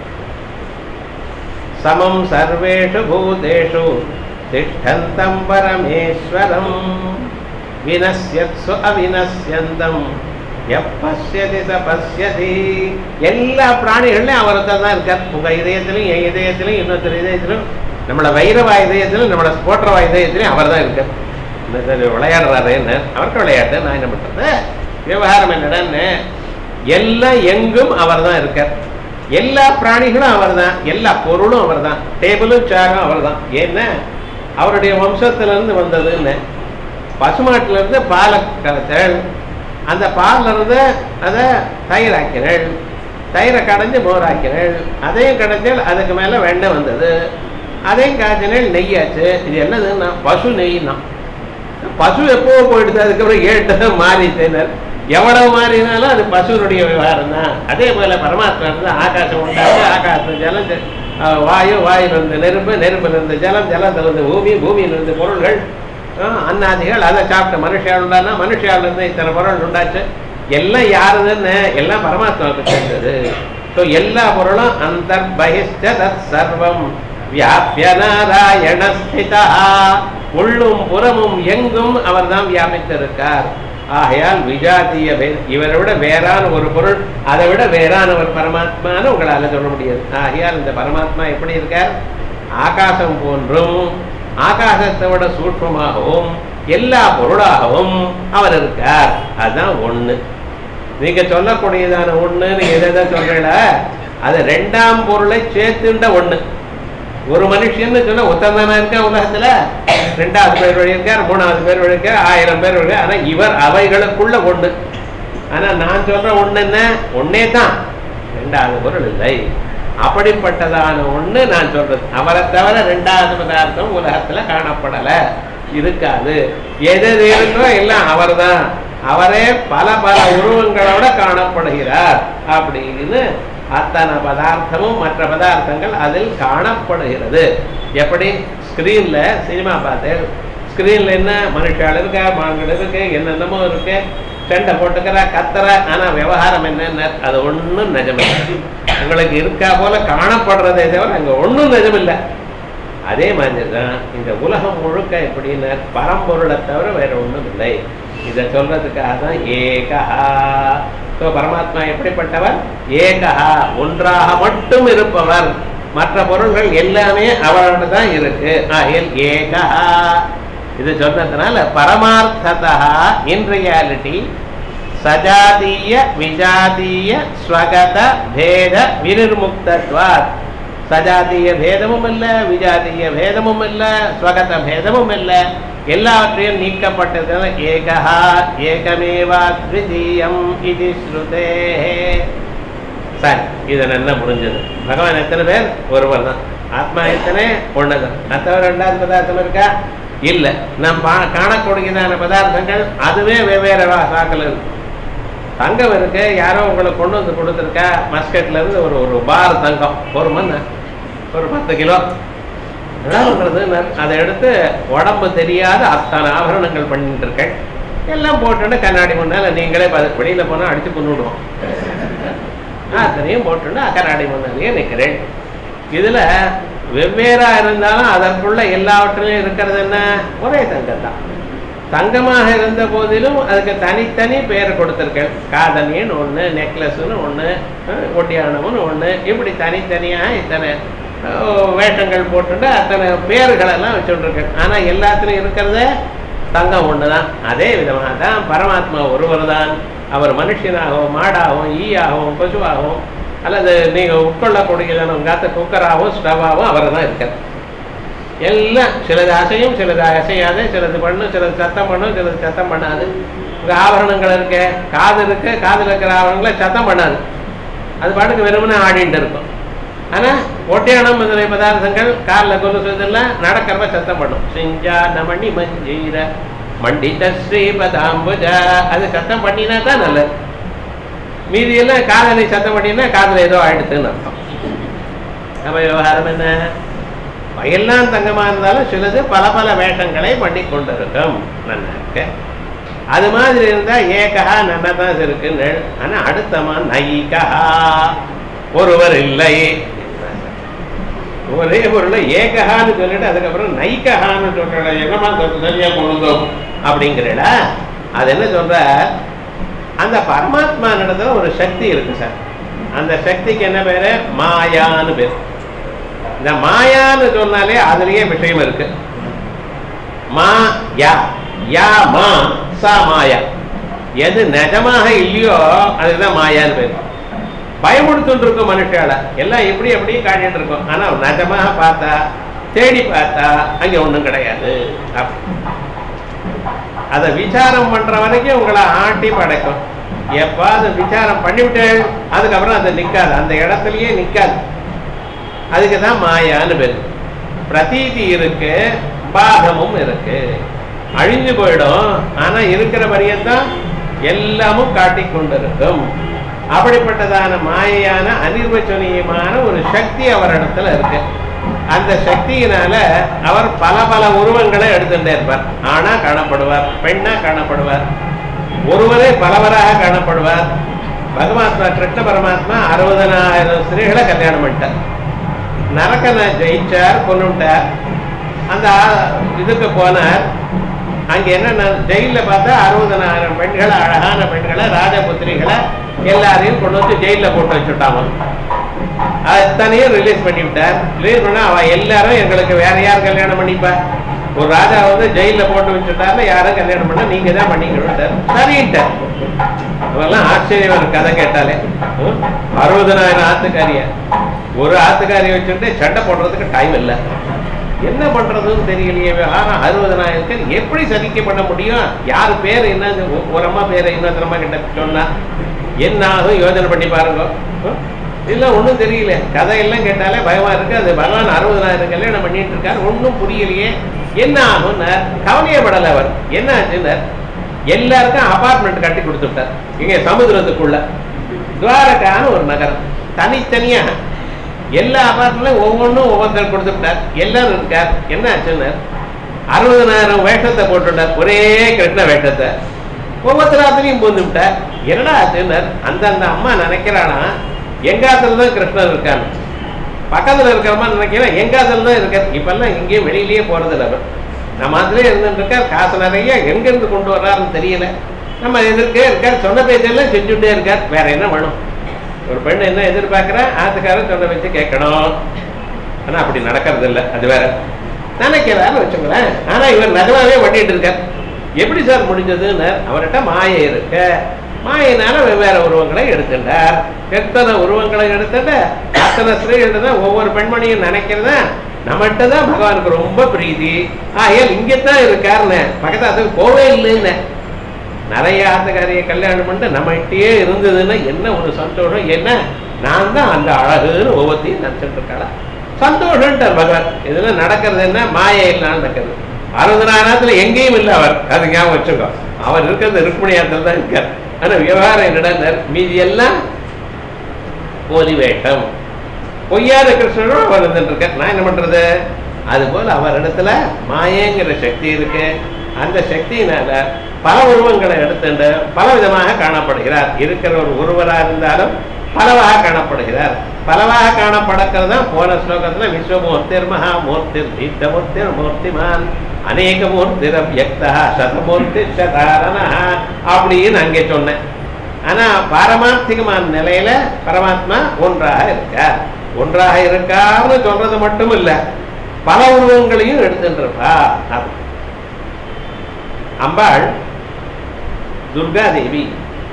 சமம் சர்வேஷு பூதேஷு திஷ்டந்தம் பரமேஸ்வரம் வினஸ்யத்சு அவினஸ்யந்தம் எப்பஸ்யதி சபஸ்யதி. எல்லா பிராணிகள்லையும் அவர் தான் இருக்கார். உங்க இதயத்திலும் என் இதயத்திலும் இன்னொருத்தர் இதயத்திலும் நம்மளை வைரவா இதயத்திலும் நம்மளை ஸ்போட்டரவா இதயத்திலும் அவர் தான் இருக்கார். விளையாடுறாருன்னு அவருக்கு விளையாட்டு. நான் என்ன பண்றது? விவகாரம் என்னடான்னு எல்லாம் எங்கும் அவர் தான் இருக்கார். எல்லா பிராணிகளும் அவர் தான், எல்லா பொருளும் அவர் தான், டேபிளும் சேரும் அவர் தான். ஏன்னா அவருடைய வம்சத்திலிருந்து வந்ததுன்னு. பசுமாட்டிலிருந்து பாலை கலைச்சல், அந்த பாலில் இருந்து அதை தயிராக்கினள், தயிரை கடைஞ்சி மோராக்கினள், அதையும் கடைஞ்சல் அதுக்கு மேலே வெண்ணெய் வந்தது, அதையும் காய்ச்சினல் நெய்யாச்சு. இது என்னதுன்னா பசு நெய்னா. பசு எப்போ போயிடுது, அதுக்கப்புறம் ஏட்டு மாறிட்டேனர். எவ்வளவு மாறினாலும் அது பசுனுடைய விவகாரம் தான். அதே போல பரமாத்மா இருந்து ஆகாசம் உண்டாச்சு, ஆகாசம் ஜலம், வாயு, வாயிலிருந்து நெருப்பு, நெருப்பிலிருந்து ஜலம், ஜலத்திலிருந்து பூமி, பூமியிலிருந்து பொருள்கள், அன்னாதிகள், அதை சாப்பிட்ட மனுஷால் உண்டானா மனுஷாலிருந்து இத்தனை பொருள் உண்டாச்சு. எல்லாம் யாருதுன்னு எல்லாம் பரமாத்மாவுக்கு சேர்ந்தது. ஸோ எல்லா பொருளும் அந்தர்பகிஷ்ட தத் சர்வம் வியாபிய நாராயணஸ்திதா. உள்ளும் புறமும் எங்கும் அவர் தான் வியாபித்திருக்கார். ஆகையால் விஜாத்திய இவரை விட வேறான ஒரு பொருள், அதை விட வேறான ஒரு பரமாத்மான்னு உங்களால சொல்ல முடியாது. ஆகையால் இந்த பரமாத்மா எப்படி இருக்கார்? ஆகாசம் போன்றும் ஆகாசத்தை விட சூட்சமாகவும் எல்லா பொருளாகவும் அவர் இருக்கார். அதுதான் ஒண்ணு. நீங்க சொல்லக்கூடியதான ஒண்ணுன்னு எதை சொல்றீங்களா, அது ரெண்டாம் பொருளை சேர்த்துண்ட ஒண்ணு. ஒரு மனுஷன்னு சொன்னா ஒத்தந்தானா இருக்கா உலகத்துல? 2வது பேர் வழி இருக்கார், 3வது பேர் வழி இருக்கார், 1000 பேர் வழி. ஆனா இவர் அவைகளுக்குள்ள ஒண்ணு. ஆனா நான் சொல்ற ஒண்ணு என்ன? ஒன்னே தான், 2வது பொருள் இல்லை. அப்படிப்பட்டதான ஒண்ணு நான் சொல்றது. அவரை தவிர 2வது பதார்த்தம் உலகத்துல காணப்படல, இருக்காது. எது இருக்கோ எல்லாம் அவர் தான். அவரே பல பல உருவங்களோட காணப்படுகிறார். அப்படின்னு அத்தனை பதார்த்தமும் மற்ற பதார்த்தங்கள் அதில் காணப்படுகிறது. எப்படி ஸ்கிரீன்ல சினிமா பார்த்து, ஸ்கிரீன்ல என்ன மனுஷால் இருக்கா, மான்கள் இருக்கு, என்னென்னமோ இருக்கு, சண்டை போட்டுக்கிற கத்துற. ஆனா விவகாரம் என்னன்னு அது ஒன்றும் நிஜமில்லை. உங்களுக்கு இருக்கா போல காணப்படுறதே தவிர அங்க ஒன்றும் நிஜமில்லை. அதே மாதிரி தான் இந்த உலகம் முழுக்க எப்படின்னு பரம்பொருளை தவிர வேற ஒன்றும் இல்லை. இதை சொல்றதுக்காக தான் ஏகஹா. பரமாத்மா எப்படிப்பட்டவர்? ஏகஹா, ஒன்றாக மட்டும் இருப்பவர். மற்ற பொருள்கள் எல்லாமே அவரோட தான் இருக்கு. ஆகிய ஏகஹா இது சொன்னதுனால பரமார்த்ததா இன் ரியாலிட்டி சஜாதீய விஜாதீய ஸ்வகத பேத வினிர்முக்தத்வாத். சஜாதீய பேதமும் இல்லை, விஜாதீய பேதமும் இல்லை, ஸ்வகத பேதமும் இல்லை, எல்லாவற்றையும் நீக்கப்பட்டது. ஏகஹா ஏகமேவாத்விதீயம் இது ஸ்ருதே. சரி, இது நல்லா முடிஞ்சது. பகவான் எத்தனை பேர்? ஒருவர் தான். ஆத்மா எத்தனை? ஒண்ணுதான். மற்றவர் 2வது பதார்த்தம் இருக்கா? இல்லை. நாம் காணக்கூடியதான பதார்த்தங்கள் அதுவே வெவ்வேறு சாக்கில் இருக்கு. தங்கம் இருக்கு, யாரோ உங்களுக்கு கொண்டு வந்து கொடுத்துருக்கா மஸ்கட்ல இருந்து ஒரு பார் தங்கம், ஒரு மண், ஒரு 10 கிலோ. அதை எடுத்து உடம்பு தெரியாத அத்தனை ஆபரணங்கள் பண்ணிட்டு இருக்க, எல்லாம் போட்டு கண்ணாடி முன்னால நீங்களே வெளியில போனா அடிச்சு கொண்டுடுவோம். அத்தனையும் போட்டு கண்ணாடி முன்னாலேயே நிற்கிறேன். இதுல வெவ்வேறா இருந்தாலும் அதற்குள்ள எல்லாவற்றிலும் இருக்கிறது என்ன? ஒரே தங்கம் தான். தங்கமாக இருந்த போதிலும் அதுக்கு தனித்தனி பெயர் கொடுத்திருக்கேன். காதணின்னு ஒண்ணு, நெக்லஸ்ன்னு ஒண்ணு, ஒட்டியானம்னு ஒண்ணு, இப்படி தனித்தனியா இத்தனை வேஷங்கள் போட்டு அத்தனை பேர்களெல்லாம் வச்சுருக்கேன். ஆனா எல்லாத்திலும் இருக்கிறத தங்கம் ஒண்ணுதான். அதே விதமாக தான் பரமாத்மா ஒருவர் தான். அவர் மனுஷனாகவும் மாடாகவும் ஈயாகவும் பசுவாகவும் அல்லது நீங்க உட்கொள்ளக்கூடியதான காத்த குக்கராகவும் ஸ்டவாகவும் அவர் தான் இருக்கார். எல்லாம் சிலது அசையும், சிலது அசையாது, சிலது பண்ணும், சிலது சத்தம் பண்ணும், சிலது சத்தம் பண்ணாது. உங்க ஆபரணங்கள் இருக்க, காது இருக்கு, காதில் இருக்கிற ஆபரணங்களை சத்தம் பண்ணாது, அது பாட்டுக்கு வெறுமனே ஆடிட்டு இருக்கும். ஆனா ஒட்டியானம் முதலிய பதார்த்தங்கள் காலில் கொலுசுதெல்லாம் நடக்கிறப்ப சத்தம் பண்ணும். சிஞ்சா நமணி மஞ்சீர மண்டித ஸ்ரீபதாம்புஜ, அது சத்தம் பண்ணினா தான் நல்லது. மீதியெல்லாம் காதலை சத்தம் பண்ணினா காதல ஏதோ ஆயிடுத்துன்னு அர்த்தம். நம்ம விவகாரம் என்ன? எல்லாம் தங்கமா இருந்தாலும் சிலது பல பல வேஷங்களை பண்ணி கொண்டிருக்கும். நல்லா இருக்க. அது மாதிரி இருந்தா ஏகா நன்னதான் இருக்குன்னு. ஆனா அடுத்தமா நைகா ஒருவர் இல்லை. ஒரே பொருளை ஏகஹான்னு சொல்லிட்டு அதுக்கப்புறம் நைகஹான்னு சொல்ற என்னமா சரியா கொண்டோம் அப்படிங்கிறடா. அது என்ன சொல்ற, அந்த பரமாத்மா நடத்துல ஒரு சக்தி இருக்கு சார். அந்த சக்திக்கு என்ன பேரு? மாயான்னு பேரு. இந்த மாயான்னு சொன்னாலே அதுலயே விஷயம் இருக்கு. மா யா யா மா சா மாயா. எது நிஜமாக இல்லையோ அதுதான் மாயான்னு பேரு. பயமுடுத்துட்டு இருக்கும் மனுஷால எல்லாம் எப்படி எப்படி காட்டிட்டு இருக்கும். ஆனா நிஜமாக பார்த்தா தேடி பார்த்தா அங்க ஒண்ணும் கிடையாது. அதை விசாரம் பண்ற வரைக்கும் உங்களை ஆட்டி படைக்கும். எப்ப அதை விசாரம் பண்ணிவிட்டு அதுக்கப்புறம் அது நிக்காது, அந்த இடத்துலயே நிக்காது. அதுக்குதான் மாயான்னு பேரு. பிரதீதி இருக்கு, பாகமும் இருக்கு. அழிஞ்சு போயிடும், ஆனா இருக்கிற பரியந்தான் எல்லாமும் காட்டிக் கொண்டிருக்கும். அப்படிப்பட்டதான மாயான அனிர்வச்சனீயமான ஒரு சக்தி அவரிடத்துல இருக்கு. அந்த சக்தியினால அவர் பல பல உருவங்களை எடுத்துட்டே இருப்பார். ஆணா காணப்படுவார், பெண்ணா காணப்படுவார், ஒருவரே பலவராக காணப்படுவார். பகவாத்மா கிருஷ்ண பரமாத்மா 60,000 ஸ்திரீகளை கல்யாணம் பண்ணிட்டார். நரக்கனை ஜெயிச்சார், கொண்டுட்டார். அந்த இதுக்கு போனார். அங்க என்ன ஜெயில பார்த்தா 60,000 பெண்களை, அழகான பெண்களை, ராஜபுத்திரிகளை எல்லாரையும் கொண்டு வந்து ஜெயில போட்டு வச்சுட்டாங்க. அத்தனையும் ரிலீஸ் பண்ணி விட்டார். ரிலீஸ் பண்ணா அவ எல்லாரும் எங்களுக்கு வேற யார் கல்யாணம் பண்ணிப்பா? ஒரு ராஜா வந்து ஜெயில போட்டு வச்சுட்டாருல, யாரும் கல்யாணம் பண்ண நீங்க தான் பண்ணிக்கணும் சரின்ட்டார். அவெல்லாம் ஆச்சரியமா இருக்கு கதை கேட்டாலே. 60,000 ஆத்துக்காரிய ஒரு ஆத்துக்காரியை வச்சுட்டு சண்டை போடுறதுக்கு டைம் இல்லை. என்ன பண்றதுன்னு தெரியலையே. ஆனா 60,000 எப்படி சதிக்க பண்ண முடியும்? யாரு பேர் என்ன, ஒரு அம்மா பேரை இன்னொரு அம்மா கிட்ட சொன்னா என்ன ஆகும் யோசனை பண்ணி பாருங்க. இல்ல ஒண்ணும் தெரியல. கதையெல்லாம் கேட்டாலே பயமா இருக்கு. அது பகவான் 60,000 கல்யாணம் பண்ணிட்டு இருக்காரு, ஒன்னும் புரியலையே என்ன ஆகும். கவலையப்படல அவர். என்ன ஆச்சுன்னு எல்லாருக்கும் அபார்ட்மெண்ட் கட்டி கொடுத்துட்டார். இங்க சமுதிரத்துக்குள்ள துவாரகான்னு ஒரு நகரம், தனித்தனியா எல்லா அபார்ட்மெண்ட்ல ஒவ்வொன்றும் ஒவ்வொருத்தர் கொடுத்துட்டார். எல்லாரும் இருக்கார். என்ன ஆச்சுன்னு 60,000 வேஷத்தை போட்டுட்டார், ஒரே கிருஷ்ண வேஷத்தை. ஒவ்வொருத்தராத்திலையும் பூந்து விட்டார். என்னடா ஆச்சுன்னு அந்த அம்மா நினைக்கிறானா எங்காத்துல தான் கிருஷ்ணன் இருக்கான்னு. பக்கத்துல இருக்கிறமா நினைக்கிறேன் எங்காத்துல தான் இருக்கார். இப்பெல்லாம் இங்கேயும் வெளியிலேயே போறது இல்லை. நம்ம அதுலேயே இருந்துட்டு இருக்கார். காசு நிறைய எங்க இருந்து கொண்டு வர்றாருன்னு தெரியல. நம்ம எதிர்க்கே இருக்கார், சொன்ன பேச்செல்லாம் செஞ்சுட்டே இருக்கார். வேற என்ன வேணும்? ஒரு பெண்ணு என்ன எதிர்பார்க்கிறா? ஆத்துக்காரன் சொன்ன வச்சு கேட்கணும். ஆனா அப்படி நடக்கிறது இல்லை. அது வேற நினைக்கிறான்னு வச்சுங்களேன். ஆனா இவர் நிஜமாவே பண்ணிட்டு இருக்கார். எப்படி சார் முடிஞ்சதுன்னு அவர்கிட்ட மாயை இருக்க. மாயினால வெவ்வேறு உருவங்களை எடுத்துட்டார். எத்தனை உருவங்களை எடுத்துட்டு அத்தனை ஸ்திரீகள் தான் ஒவ்வொரு பெண்மணியும் நினைக்கிறதா நம்மகிட்ட தான் பகவானுக்கு ரொம்ப பிரீதி. ஆகையால் இங்கத்தான் இருக்காருன்னு பக்கத்தாத்துக்கு போவே இல்லைன்னு. நிறைய ஆத்துக்காரியை கல்யாணம் பண்ணிட்டு நம்மகிட்டயே இருந்ததுன்னு என்ன ஒரு சந்தோஷம். என்ன நான் தான் அந்த அழகுன்னு ஒவ்வொருத்தையும் நினைச்சிட்டு இருக்காளா சந்தோஷம்ட்டார் பகவான். இதுல நடக்கிறது என்ன? மாயையில் நடக்கிறது. 60,000 எங்கேயும் இல்லை அவர். அது ஞாபகம் வச்சுக்கோ. அவர் இருக்கிறது ருக்மிணியாத்தில் தான் இருக்கார். ஆனா விவகாரம் என்னடா, மீதி எல்லாம் போலி வேஷம். பொய்யாத கிருஷ்ணனும் அவர் இருந்துட்டு இருக்கார். நான் என்ன பண்றது? அது போல அவர் இடத்துல மாயங்கிற சக்தி இருக்கு. அந்த சக்தியினால பல உருவங்களை எடுத்துட்டு பல விதமாக காணப்படுகிறார். இருக்கிற ஒரு ஒருவராக இருந்தாலும் பலவாக காணப்படுகிறார். பலவாக காணப்படுகிறது தான் போன ஸ்லோகத்துல விஸ்வமூர்த்திர் மகாமூர்த்திர் தீர்த்தமூர்த்திர் மூர்த்திமான் அநேக மூர்த்திர் அவ்யக்தா சதமூர்த்தி சதாரணா அப்படின்னு அங்கே சொன்னேன். ஆனா பாரமார்த்திகமான நிலையில பரமாத்மா ஒன்றாக இருக்கார். ஒன்றாக இருக்காருன்னு சொல்றது மட்டும் இல்ல, பல உருவங்களையும் எடுத்துட்டு இருப்பா. அம்பாள் துர்காதேவி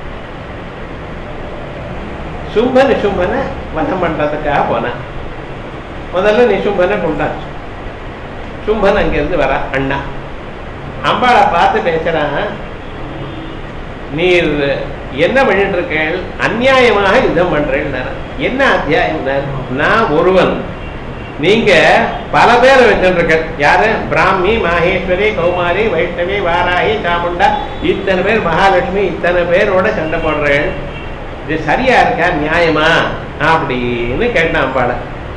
சும்ப நிசும்பனை வதம் பண்றதுக்காக போன. முதல்ல நிசும்பனை கொண்டாச்சு. சும்பன் அங்கிருந்து வர அண்ணா அம்பாளை பார்த்து பேசுறான். நீர் என்ன பண்ணிட்டு இருக்கேள்? அநியாயமாக யுத்தம் பண்றேன். என்ன அத்தியாயம்? நான் ஒருவன், நீங்க பல பேரை வச்சுட்டு இருக்க. யாரு? பிராமி, மாகேஸ்வரி, கௌமாரி, வைஷ்ணவி, வாராகி, சாமுண்டா, இத்தனை பேர், மகாலட்சுமி, இத்தனை பேரோட சண்டை போடுறேன். இது சரியா இருக்கா? நியாயமா அப்படின்னு கேட்டான் அம்பாளை.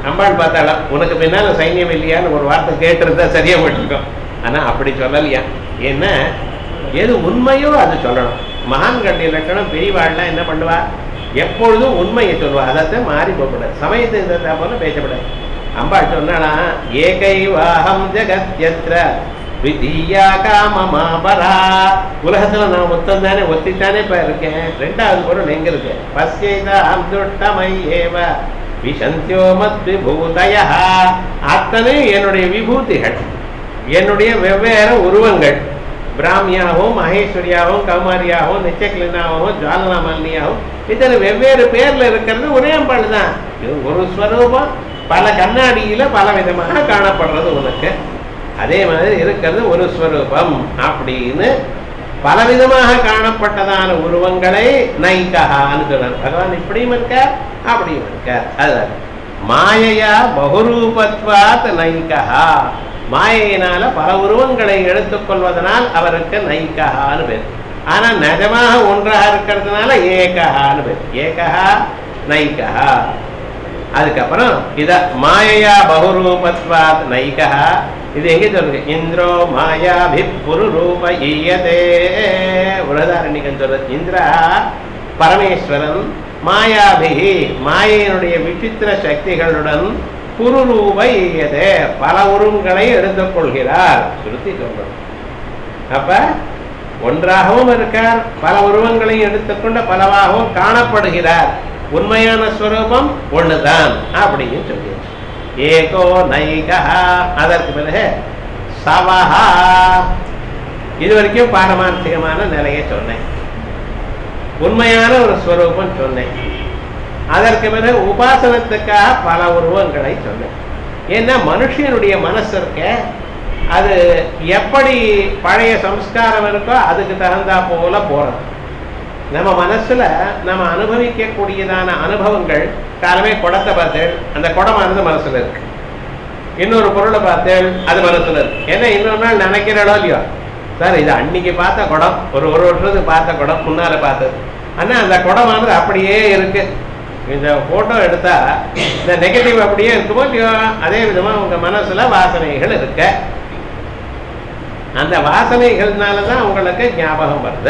அம்பாள் பார்த்தாலும் உனக்கு பின்னால சைன்யம் இல்லையான்னு ஒரு வார்த்தை கேட்டிருந்தா சரியா போட்டிருக்கோம். ஆனா அப்படி சொல்லலையா. ஏன்னா எது உண்மையோ அது சொல்லணும். மகான்களுடைய லட்சணம் பெரியவாள்லாம் என்ன பண்ணுவா, எப்பொழுதும் உண்மையை சொல்லுவா. அதைத்தான் மாறி போகக்கூடாது, சமயத்தை இந்த போல பேசப்படாது. அம்பாள் சொன்னா ஏகைவாஹம் ஜெகத்யத்ர விதியா காமமாபரா, உலகத்துல நான் மொத்தம் தானே ஒத்தித்தானே இப்ப இருக்கேன். ரெண்டாவது பொருள் எங்க இருக்கு, பஸ்யைதாம் துஷ்டமை ஏவ விசந்தியோ மத் விபூதயா, அத்தனை என்னுடைய விபூதிகள், என்னுடைய வெவ்வேறு உருவங்கள், பிராமியாகவும் மகேஸ்வரியாகவும் கௌமாரியாகவும் நிச்சயக்லினாகவும் ஜுவாலனாமல்னியாகவும் இத்தனை வெவ்வேறு பேர்ல இருக்கிறது ஒரே அம்பாள் தான். இது ஒரு ஸ்வரூபம் பல கண்ணாடியில பல விதமாக காணப்படுறது உனக்கு. அதே மாதிரி இருக்கிறது ஒரு ஸ்வரூபம் அப்படின்னு பலவிதமாக காணப்பட்டதான உருவங்களை நைகஹான்னு சொல்றார் பகவான். இப்படியும் இருக்கார் அப்படியும் இருக்கார். அதுதான் மாயையா பகுரூபத்வாத் நைகஹா, மாயையினால பல உருவங்களை எடுத்துக்கொள்வதனால் அவருக்கு நைகஹான்னு பேர். ஆனா நிஜமாக ஒன்றாக இருக்கிறதுனால ஏகஹான்னு பேர். ஏகஹா நைகஹா. அதுக்கப்புறம் இத மாயையா பகுரூபத்வாத் நைகஹா, இது எங்க சொல்லுங்க, இந்திரோ மாயாபி புருரூப ஈயதே, உலதாரண்யன் சொல்றது. இந்திரா பரமேஸ்வரன் மாயாபிகி மாயையினுடைய விசித்திர சக்திகளுடன் புருரூப ஈயதே பல உருவங்களை எடுத்துக் கொள்கிறார் சுருத்தி சொல்றோம். அப்ப ஒன்றாகவும் இருக்கார், பல உருவங்களையும் எடுத்துக்கொண்ட பலவாகவும் காணப்படுகிறார். உண்மையான ஸ்வரூபம் ஒண்ணுதான் அப்படின்னு சொல்லி ஏகோ நைகா. அதற்கு பிறகு சவஹா, இது வரைக்கும் பாரமார்த்திகமான நிலையை சொன்னேன், உண்மையான ஒரு ஸ்வரூபம் சொன்னேன். அதற்கு பிறகு உபாசனத்துக்காக பல உருவங்களை சொன்னேன். ஏன்னா மனுஷனுடைய மனசு இருக்க, அது எப்படி பழைய சம்ஸ்காரம் இருக்கோ அதுக்கு தகுந்தா போல போறது. நம்ம மனசுல நம்ம அனுபவிக்கக்கூடியதான அனுபவங்கள், காலமே குடத்தை பார்த்தேன், அந்த குடமானது மனசுல இருக்கு. இன்னொரு பொருளை பார்த்தேன், அது மனசுல இருக்கு. ஏன்னா இன்னொரு நாள் நினைக்கிறடோ இல்லையோ, சார் இது அன்னைக்கு பார்த்த குடம், ஒரு வருஷத்துக்கு பார்த்த குடம், முன்னால பார்த்தது. ஆனா அந்த குடமானது அப்படியே இருக்கு. இந்த போட்டோ எடுத்தா இந்த நெகட்டிவ் அப்படியே இருக்குமோ இல்லையோ, அதே விதமா உங்க மனசுல வாசனைகள் இருக்க, அந்த வாசனைகள்னாலதான் உங்களுக்கு ஞாபகம் வருது.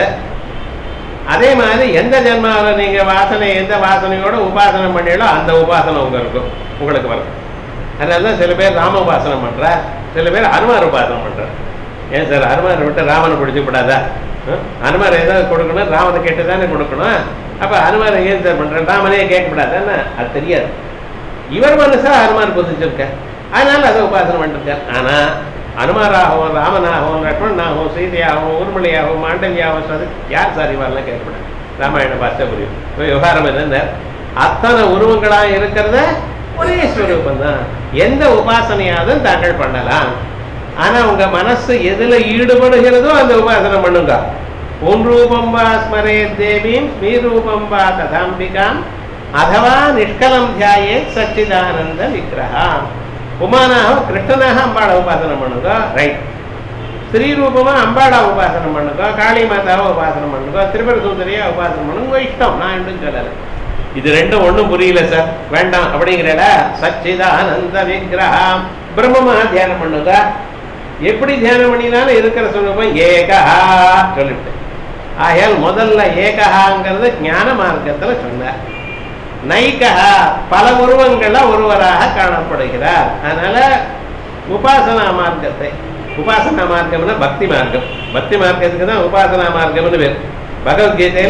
அதே மாதிரி எந்த ஜென்மாவில் நீங்க வாசனை எந்த வாசனையோட உபாசனம் பண்ணீங்களோ அந்த உபாசனை உங்களுக்கு வரும். அதனாலதான் சில பேர் ராம உபாசனம் பண்ற, சில பேர் அனுமார் உபாசனம் பண்ற. ஏன் சார் அனுமார் விட்டு ராமனை பிடிச்சு கூடாதா? அனுமார் ஏதாவது கொடுக்கணும், ராமனை கேட்டுதானே கொடுக்கணும். அப்ப அனுமார் ஏன் சார் பண்ற, ராமனே கேட்கக்கூடாதான்னு அது தெரியாது. இவர் மனசா அனுமார் புதிச்சிருக்க, அதனால அதை உபாசனம் பண்ணிருக்கார். ஆனா அனுமாராகவும் ராமனாகவும் லக்ஷ்மணனாகவும் சீதையாகவும் ஊர்மலையாகவும் மாண்டவியாகவும் யார் சார் இவரெல்லாம் கேட்கக்கூடாது. ராமாயணம் பார்த்தா புரியும். விவகாரம் என்ன, அத்தனை உருவங்களா இருக்கிறத ஒரே ஸ்வரூபம் தான். எந்த உபாசனையாவது தாங்கள் பண்ணலாம். ஆனா உங்க மனசு எதுல ஈடுபடுகிறதோ அந்த உபாசனை பண்ணுங்க. உன் ரூபம் வா ஸ்மரே தேவீம் ஸ்மீரூபம் வா ததாம்பிகாம் அதவா நிஷ்கலம் தியாயே சச்சிதானந்த விக்கிரகம். உமானாக கிருஷ்ணனாக அம்பாளை உபாசனம் பண்ணுங்க, ரைட். ஸ்ரீரூபமா அம்பாளா உபாசனம் பண்ணுங்க, காளி மாதாவை உபாசனம் பண்ணுங்க, திரிபுர சுந்தரியா உபாசனம் பண்ணுங்க, இஷ்டம். நான் இன்னும் சொல்லலை. இது ரெண்டும் ஒண்ணும் புரியல சார், வேண்டாம் அப்படிங்கிறட. சச்சிதானந்த விக்கிரகம் பிரம்மமா தியானம் பண்ணுங்க. எப்படி தியானம் பண்ணினாலும் இருக்கிற சொல்லுவோம் ஏகா சொல்லிவிட்டேன். ஆகையால் முதல்ல ஏகஹாங்கிறது ஞான மார்க்கத்துல சொன்னார். நைகா பல உருவங்கள ஒருவராக காணப்படுகிறார். அதனால உபாசனா மார்க்கத்தை, உபாசனா மார்க்கம்னா பக்தி மார்க்கம், பக்தி மார்க்கத்துக்கு தான் உபாசனா மார்க்கம்னு பேர். பகவத்கீதையில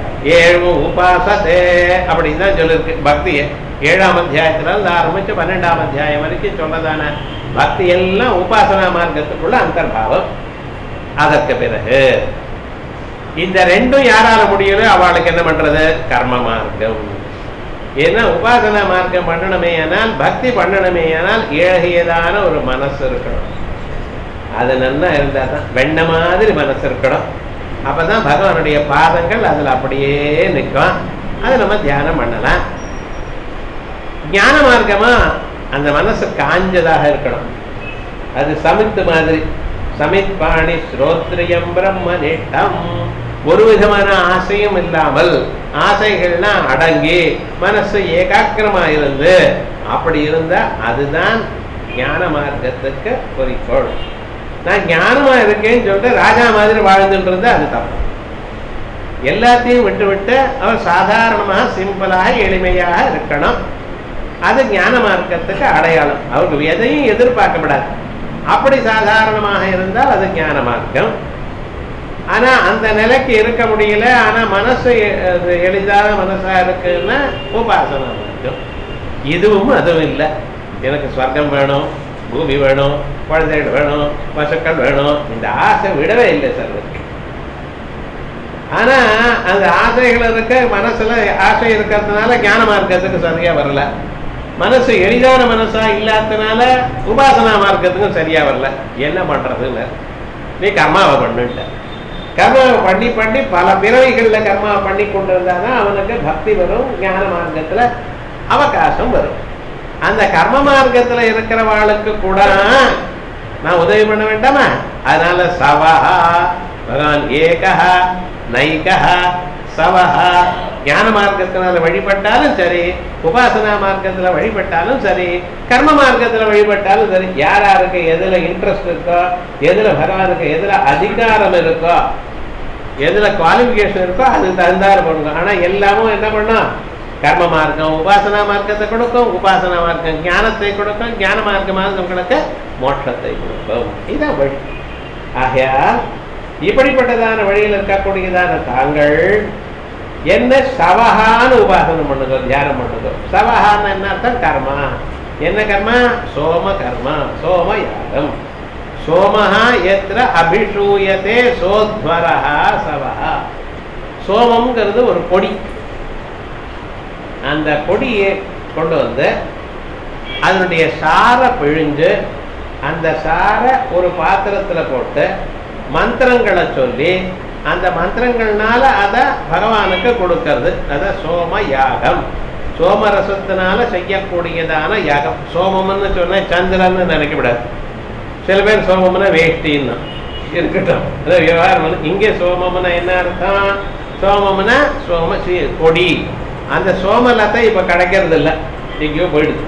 7 உபாசதே அப்படின்னு தான் சொல்லிருக்கு. பக்தியை 7ஆம் அத்தியாயத்துல இருந்து ஆரம்பிச்சு 12ஆம் அத்தியாயம் வரைக்கும் சொன்னதான பக்தி எல்லாம் உபாசனா மார்க்கத்துக்குள்ள அந்தர்பாவம். அதற்கு பிறகு இந்த ரெண்டும் யாரால முடியல அவளுக்கு என்ன பண்றது, கர்ம மார்க்கம். ஏன்னா உபாசனா மார்க்கம் பண்ணணுமே ஆனால், பக்தி பண்ணணுமே ஆனால் ஏழையதான ஒரு மனசு இருக்கணும். அது நல்லா இருந்தா தான், வெண்ண மாதிரி மனசு இருக்கணும். அப்பதான் பகவானுடைய பாதங்கள் அதுல அப்படியே நிற்கும். அதை நம்ம தியானம் பண்ணலாம். ஞான மார்க்கமா அந்த மனசு காஞ்சதாக இருக்கணும். அது சமித்து மாதிரி, சமித் பாணி ஸ்ரோத்ரியம் பிரம்ம நிட்டம். ஒரு விதமான ஆசையும் இல்லாமல் ஆசைகள்னா அடங்கி மனசு ஏகாக்கிரமா இருந்து அப்படி இருந்தா அதுதான் ஞான மார்க்கத்துக்கு குறிக்கோள். நான் ஞானமா இருக்கேன்னு சொல்லிட்டு ராஜா மாதிரி வாழ்ந்துட்டு இருந்தா அது தப்பு. எல்லாத்தையும் விட்டு விட்டு அவர் சாதாரணமாக சிம்பிளாக எளிமையாக இருக்கணும். அது ஞான மார்க்கத்துக்கு அடையாளம். அவருக்கு எதையும் எதிர்பார்க்கப்படாது. அப்படி சாதாரணமாக இருந்தால் அது ஞான மார்க்கம். ஆனா அந்த நிலைக்கு இருக்க முடியல. ஆனா மனசு எளிதான மனசா இருக்குன்னா உபாசனா மார்க்கம். இதுவும் அதுவும் இல்லை. எனக்கு ஸ்வர்க்கம் வேணும், பூமி வேணும், குழந்தைகள் வேணும், பசுக்கள் வேணும், இந்த ஆசை விடவே இல்லை சார். ஆனா அந்த ஆசைகள் இருக்க மனசுல ஆசை இருக்கிறதுனால ஞான மார்க்கத்துக்கு சரியா வரல. மனசு எளிதான மனசா இல்லாததுனால உபாசனா மார்க்கத்துக்கும் சரியா வரல. என்ன பண்றதுன்னு நீ கர்மாவை பண்ணுட்ட. கர்மாவை பண்ணி பண்ணி பல பிறவைகள்ல கர்மாவை பண்ணி கொண்டு இருந்தாதான் அவனுக்கு பக்தி வரும், ஞான மார்க்கத்துல அவகாசம் வரும். அந்த கர்ம மார்க்கத்துல இருக்கிறவாளுக்கு கூட நான் உதவி பண்ண வேண்டாமா? அதனால சவஹா பகவான் ஏகஹா நைகஹா சவஹா. ஞான மார்க்கத்தினால வழிபட்டாலும் சரி, உபாசனா மார்க்கத்துல வழிபட்டாலும் சரி, கர்ம மார்க்கத்துல வழிபட்டாலும் சரி, யாராருக்கு எதுல இன்ட்ரெஸ்ட் இருக்கோ, எதுல பகவானுக்கு எதுல அதிகாரம் இருக்கோ, எதுல குவாலிஃபிகேஷன் இருக்கோ அது தகுந்தாறு பண்ணுங்க. ஆனா எல்லாமும் என்ன பண்ணும்? கர்ம மார்க்கம் உபாசனா மார்க்கத்தை கொடுக்கும், உபாசனா மார்க்கம் ஞானத்தை கொடுக்கும், ஞான மார்க்கமாக உங்களுக்கு மோட்சத்தை கொடுக்கும். இதான் வழி. ஆகையால் இப்படிப்பட்டதான வழியில் இருக்கக்கூடியதான தாங்கள் என்ன சவஹான்னு உபாசனம் பண்ணுதோ, தியானம் பண்ணுதோ. சவஹான்னு என்ன அர்த்தம்? கர்மா. என்ன கர்மா? சோம கர்மா, சோம யாகம். சோமஹா எத்திர அபிஷூயதே சோத்வரஹா சவஹா. சோமம்ங்கிறது ஒரு பொடி. அந்த பொடியை கொண்டு வந்து அதனுடைய சாரை பிழிஞ்சு அந்த சாரை ஒரு பாத்திரத்துல போட்டு மந்திரங்களை சொல்லி அந்த மந்திரங்கள்னால அதை பகவானுக்கு கொடுக்கறது. அதான் சோம யாகம். சோமரசத்தினால செய்யக்கூடியதான யாகம். சோமம்னு சொன்ன சந்திரன்னு நினைக்கக்கூடாது. சில பேர் சோமம்னா வேஷ்டின்னு இருக்கட்டும், அதான் விவகாரம். இங்கே சோமம்னா என்ன அர்த்தம்? சோமம்னா சோம கொடி. அந்த சோமலத்தை இப்ப கிடைக்கிறது இல்லை, எங்கேயோ போயிடுது.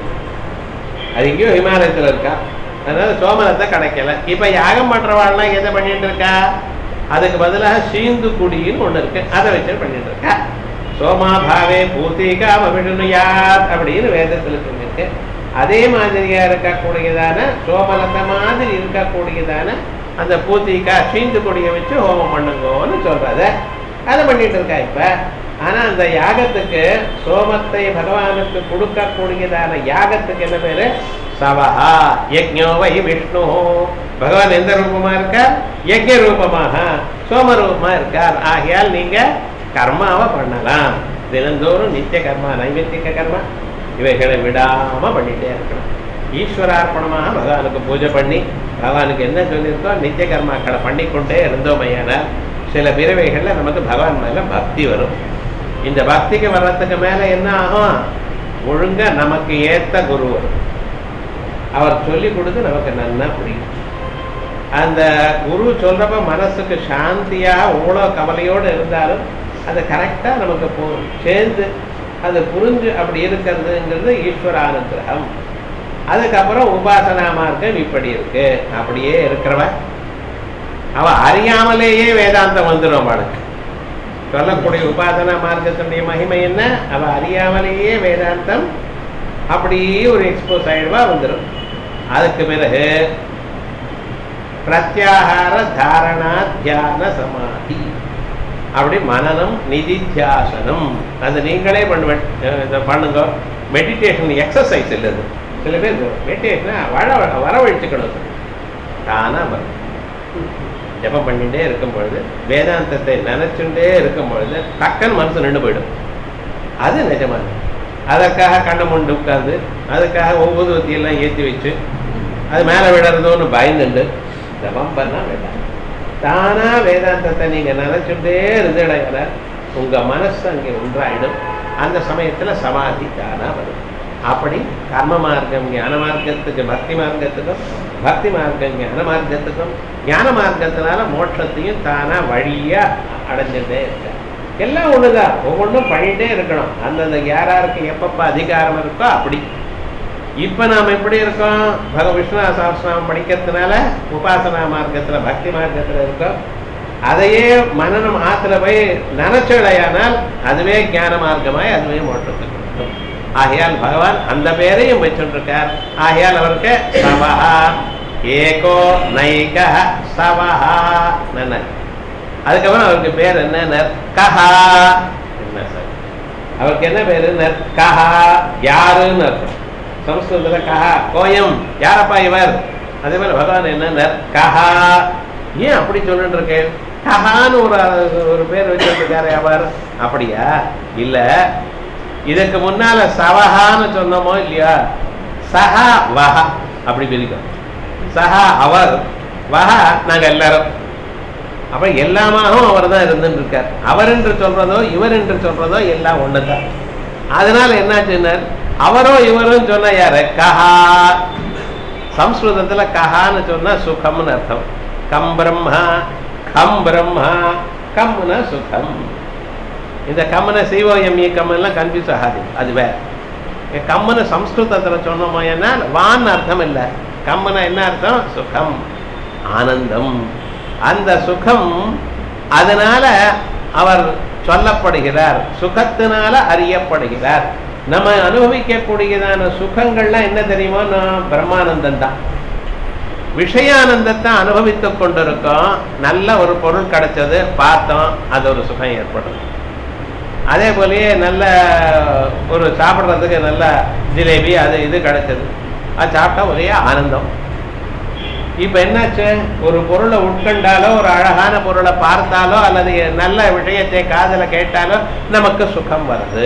அது எங்கேயோ ஹிமாலயத்தில் இருக்கா. அதனால சோமலத்தை கிடைக்கல. இப்ப யாகம் பண்றவாள்லாம் எதை பண்ணிட்டு இருக்கா? அதுக்கு பதிலாக சீந்து குடின்னு ஒண்ணு இருக்கு, அதை வச்சு பண்ணிட்டு இருக்கா. சோமாபாவே பூத்திகாம விடுயாத் அப்படின்னு வேதத்துல சொல்லிருக்கு. அதே மாதிரியா இருக்கக்கூடியதான சோமலத்தை மாதிரி இருக்கக்கூடியதான அந்த பூத்திகா சீந்து கொடியை வச்சு ஹோமம் பண்ணுங்கன்னு சொல்றத அதை பண்ணிட்டு இருக்கா இப்ப. ஆனா அந்த யாகத்துக்கு சோமத்தை பகவானுக்கு கொடுக்கக்கூடியதான யாகத்துக்கு என்ன பேரு? சவஹா. யஜ்ஞோ வை விஷ்ணு. பகவான் எந்த ரூபமா இருக்கார்? யஜ்ஞ ரூபமாக சோம ரூபமா இருக்கார். ஆகையால் நீங்க கர்மாவை பண்ணலாம். தினந்தோறும் நித்திய கர்மா, நைவேத்திக கர்மா இவைகளை விடாம பண்ணிட்டே இருக்கணும். ஈஸ்வரார்ப்பணமாக பகவானுக்கு பூஜை பண்ணி பகவானுக்கு என்ன சொல்லியிருக்கோ நித்திய கர்மாக்களை பண்ணிக்கொண்டே இருந்தோமையான சில பிறவைகள்ல நமக்கு பகவான் மேல பக்தி வரும். இந்த பக்திக்கு வர்றதுக்கு மேல என்ன ஆகும்? ஒழுங்கா நமக்கு ஏத்த குரு வரும். அவர் சொல்லி கொடுத்து நமக்கு நல்லா புரியும். அந்த குரு சொல்றப்ப மனசுக்கு சாந்தியா எவ்வளோ கவலையோடு இருந்தாலும் அது கரெக்டா நமக்கு சேர்ந்து அது புரிஞ்சு அப்படி இருக்கிறதுங்கிறது ஈஸ்வரானுகிரகம். அதுக்கப்புறம் உபாசனா மார்க்கம் இப்படி இருக்கு. அப்படியே இருக்கிறவன் அவ அறியாமலேயே வேதாந்தம் வந்துடும். அவளுக்கு சொல்லக்கூடிய உபாசனா மார்க்கத்தினுடைய மகிமை என்ன? அவ அறியாமலேயே வேதாந்தம் அப்படியே ஒரு எக்ஸ்போஸ் ஆயிடுவா, வந்துடும். அதுக்கு பிறகு பிரத்யாகார தாரணா தியான சமாதி, அப்படி மனனம் நிதித்தியாசனம் அது நீங்களே பண்ணுங்க. மெடிடேஷன் எக்ஸசைஸ் இல்லது. சில பேர் மெடிடேஷனை வரவழைச்சுக்கணும், தானா வரும். ஜபம் பண்ணிட்டே இருக்கும் பொழுது வேதாந்தத்தை நினைச்சுட்டே இருக்கும் பொழுது டக்குன்னு மனசு நின்று போயிடும். அது நிஜமான. அதற்காக கண்ணை முண்டு உட்கார்ந்து அதுக்காக ஒவ்வொருத்தியெல்லாம் ஏற்றி வச்சு அது மேலே விடுறதோன்னு பயந்துண்டு ஜபம் பண்ணா வேண்டாம். தானா வேதாந்தத்தை நீங்க நினைச்சுட்டே இருந்துட உங்க மனசு அங்கே ஒன்றாயிடும். அந்த சமயத்துல சமாதி தானா வரும். அப்படி கர்ம மார்க்கம் ஞான மார்க்கத்துக்கு பக்தி மார்க்கத்துக்கும், பக்தி மார்க்கம் ஞான மார்க்கத்துக்கும், ஞான மார்க்கத்தினால மோட்சத்தையும் தானா வழியா அடைஞ்சுட்டே இருக்க. எல்லாம் ஒண்ணுதான், ஒவ்வொன்றும் பண்ணிட்டே இருக்கணும். அந்தந்த யாராருக்கு எப்பப்ப அதிகாரம் இருக்கோ அப்படி. இப்ப நாம் எப்படி இருக்கோம்? விஷ்ணு சஹஸ்ரநாமம் படிக்கிறதுனால உபாசனா மார்க்கத்துல பக்தி மார்க்கத்துல இருக்கோம். அதையே மனநம் ஆத்துல போய் நினைச்சடையானால் அதுவே ஞான மார்க்கமாய் அதுவே மோட்சத்துக்கு இருக்கும். ஆகையால் பகவான் அந்த பேரையும் வச்சுருக்கார். ஆகையால் அவருக்கு சவஹா ஏகோ நைக சவஹா. அதுக்கப்புறம் அவருக்கு பேர் என்ன? கஹா. என்ன சார் அவருக்கு என்ன பேரு? கஹா, யாருன்னு அர்த்தம். சமஸ்கிருதத்துல கஹா கோயம், யாரப்பா இவர். அதே மாதிரி பகவான் என்ன? கஹா. ஏன் அப்படி சொல்லிட்டு இருக்கேன்? கஹான்னு ஒரு பேர் வச்சிருக்காரு அவர். அப்படியா? இல்ல, இதுக்கு முன்னால சவஹான்னு சொன்னோமோ இல்லையா? சஹா வஹா அப்படி பிரிக்கும். சஹா அவர், வஹா நாங்க எல்லாரும். அப்ப எல்லாமாகவும் அவர் தான் இருந்துட்டு இருக்கார். அவர் என்று சொல்றதோ இவர் என்று சொல்றதோ எல்லாம் ஒண்ணுதான். அதனால என்னாச்சுன்னா அவரோ இவரும் சொன்னா யாரு? கஹா. சம்ஸ்கிருதத்துல கஹான்னு சொன்னா சுகம்னு அர்த்தம். கம் பிரம்மா, கம் பிரம்மா, கம்னா சுகம். இந்த கம்மனை சிஓஎம்இ கம்மெல்லாம் கன்ஃபியூஸ் ஆகாது, அது வேற. கம்மனை சம்ஸ்கிருதத்துல சொன்னோமோ என்ன வான் அர்த்தம் இல்லை. கம்மனை என்ன அர்த்தம்? சுகம், ஆனந்தம். அந்த சுகம் அதனால அவர் சொல்லப்படுகிறார், சுகத்தினால அறியப்படுகிறார். நம்ம அனுபவிக்கக்கூடியதான சுகங்கள்லாம் என்ன தெரியுமோ? பிரம்மானந்தம் தான். விஷயானந்தத்தை அனுபவித்துக் கொண்டிருக்கோம். நல்ல ஒரு பொருள் கிடைச்சது, பார்த்தோம், அது ஒரு சுகம் ஏற்படும். அதே போலயே நல்ல ஒரு சாப்பிட்றதுக்கு நல்ல ஜிலேபி அது இது கிடைச்சது, அது சாப்பிட்டா ஒரே ஆனந்தம். இப்ப என்னாச்சு? ஒரு பொருளை உட்கண்டாலோ, ஒரு அழகான பொருளை பார்த்தாலோ, அல்லது நல்ல விஷயத்தை காதல கேட்டாலோ நமக்கு சுகம் வருது.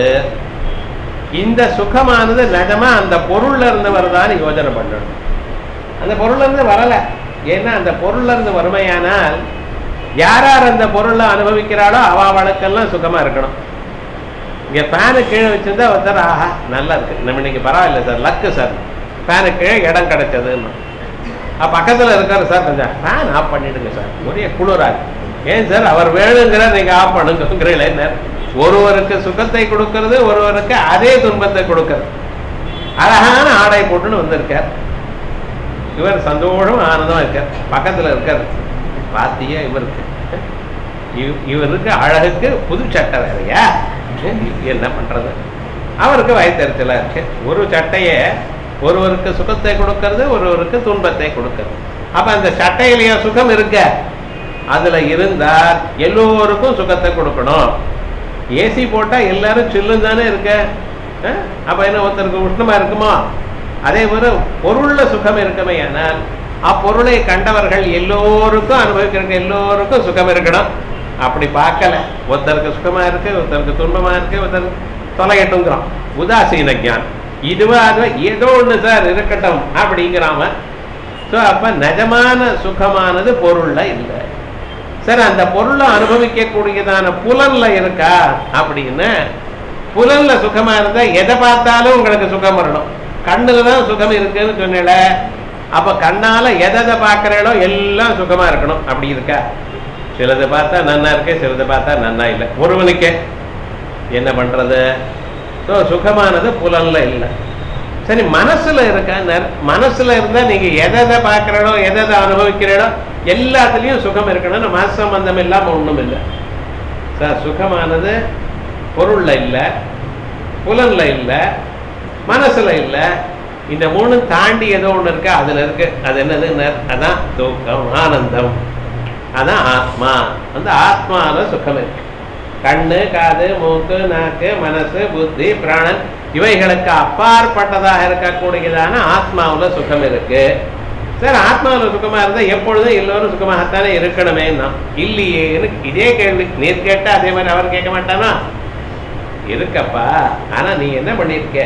இந்த சுகமானது நிஜமா அந்த பொருள்ல இருந்து வருதான்னு யோசனை பண்ணணும். அந்த பொருள்ல இருந்து வரல. ஏன்னா அந்த பொருள்ல இருந்து வறுமையானால் யார் அந்த பொருளை அனுபவிக்கிறாளோ அவளுக்கெல்லாம் சுகமா இருக்கணும். இங்க ஃபேனு கீழே வச்சிருந்தா ஒருத்தர் ஆஹா நல்லா இருக்கு, நம்ம இன்னைக்கு பரவாயில்ல சார், லக்கு சார், ஃபேனு கீழே இடம் கிடைச்சதுன்னு. பக்கத்துல இருக்காரு சார், கொஞ்சம் ஃபேன் ஆஃப் பண்ணிடுங்க சார், ஒரே குளிராது. ஏன் சார்? அவர் வேணுங்கிற நீங்க ஆஃப் பண்ணுங்கிறீங்களே. ஒருவருக்கு சுகத்தை கொடுக்கறது, ஒருவருக்கு அதே துன்பத்தை கொடுக்கறது. அழகான ஆடை போட்டுன்னு வந்திருக்கார், இவர் சந்தோஷம் ஆனந்தமா இருக்கார். பக்கத்துல இருக்கார், பாத்தியா இவருக்கு இவருக்கு அழகுக்கு புது சட்டை வேறையா? என்ன பண்றது? அவருக்கு வயத்தறிச்சலா இருக்கு. ஒரு சட்டைய ஒருவருக்கு சுகத்தை கொடுக்கறது, ஒருவருக்கு துன்பத்தை கொடுக்கறது. அப்ப அந்த சட்டையிலேயே சுகம் இருக்க, அதுல இருந்தால் எல்லோருக்கும் சுகத்தை கொடுக்கணும். ஏசி போட்டா எல்லாரும் சில்லுன்னு தானே இருக்க. அப்ப என்ன ஒருத்தருக்கு உஷ்ணமா இருக்குமா? அதே போல பொருள்ல சுகம் இருக்குமே. ஆனால் அப்பொருளை கண்டவர்கள் எல்லோருக்கும் அனுபவிக்கிற எல்லோருக்கும் சுகம் இருக்கணும். அப்படி பார்க்கல, ஒருத்தருக்கு சுகமா இருக்கு, ஒருத்தருக்கு துன்பமா இருக்கு, ஒருத்தருக்கு தொலையட்டுங்கிறோம். உதாசீன ஞானம். இதுவா அதுவா ஏதோ ஒண்ணு சார் இருக்கட்டும் அப்படிங்கிறாம. ஸோ அப்ப நிஜமான சுகமானது பொருள்ல இல்லை சார். அந்த பொருளை அனுபவிக்கக்கூடியதான புலன்ல இருக்கா அப்படின்னு, புலன்ல சுகமா இருந்தா எதை பார்த்தாலும் உங்களுக்கு சுகம் வரணும். கண்ணுல தான் சுகம் இருக்குன்னு சொன்னல. அப்ப கண்ணால எதை பார்க்கிறீங்களோ எல்லாம் சுகமா இருக்கணும். அப்படி இருக்கா? சிலதை பார்த்தா நன்னா இருக்கு, சிலதை பார்த்தா நன்னா இல்லை. ஒருவனுக்கே என்ன பண்றது? ஸோ சுகமானது புலன்ல இல்லை. சரி, மனசுல இருக்க, மனசுல இருந்தா நீங்க எதை பார்க்கிறீங்களோ எதை அனுபவிக்கிறீங்களோ எல்லாத்துலயும் சுகம் இருக்கணும். மன சம்பந்தம் இல்லாம ஒண்ணும் இல்லை சார். சுகமானது பொருள்ல இல்லை, புலன்ல இல்லை, மனசுல இல்லை. இந்த மூணு தாண்டி ஏதோ ஒண்ணு இருக்கு, அதுல இருக்கு. அது என்னது? அதான் தூக்கம், ஆனந்தம். அதான் ஆத்மா. அந்த ஆத்மால சுகம் இருக்கு. கண்ணு, காது, மூக்கு, நாக்கு, மனசு, புத்தி, பிராணன் இவைகளுக்கு அப்பாற்பட்டதாக இருக்கக்கூடியதான ஆத்மாவுல சுகம் இருக்கு சார். ஆத்மாவில் சுகமா இருந்தா எப்பொழுதும் எல்லோரும் சுகமாகத்தானே இருக்கணுமே. இல்லையே, இதே கேள்வி நீர் கேட்டா அதே மாதிரி அவர் கேட்க மாட்டானா? இருக்கப்பா, ஆனா நீ என்ன பண்ணிருக்க?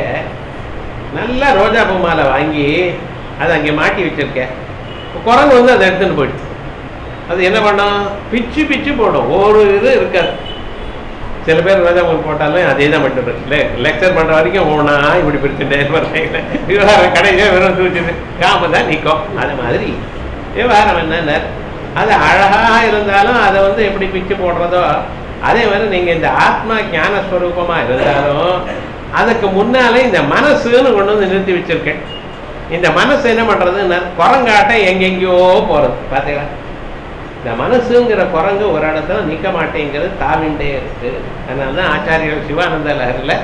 நல்லா ரோஜா பூ மாலை வாங்கி அதை அங்கே மாட்டி வச்சிருக்க. குரங்கு வந்து அதை எடுத்துன்னு போயிடுச்சு. அது என்ன பண்ணும்? பிச்சு பிச்சு போடும். ஒரு இது இருக்காது. சில பேர் வேதாமூல் போட்டாலும் அதே தான் பண்ணிட்டு லெக்சர் பண்ற வரைக்கும் ஒன்னா இப்படி பிரிச்சுட்டே விவகாரம் கடைசியாக வெறும் தூச்சிட்டு காம தான் நிற்கும். அது மாதிரி விவகாரம் என்னன்னா அது அழகா இருந்தாலும் அதை எப்படி பிச்சு போடுறதோ அதே மாதிரி நீங்க இந்த ஆத்மா ஞானஸ்வரூபமா இருந்தாலும் அதுக்கு முன்னாலே இந்த மனசுன்னு கொண்டு வந்து நிறுத்தி வச்சிருக்கேன். இந்த மனசு என்ன பண்றதுன்னா குரங்காட்ட எங்கெங்கயோ போறது பாத்தீங்களா. இந்த மனசுங்கிற குரங்கு ஒரு இடத்துல நிக்க மாட்டேங்கிறது, தாவிண்டே இருக்கு. அதனாலதான் ஆச்சாரியர் சிவானந்த லஹரில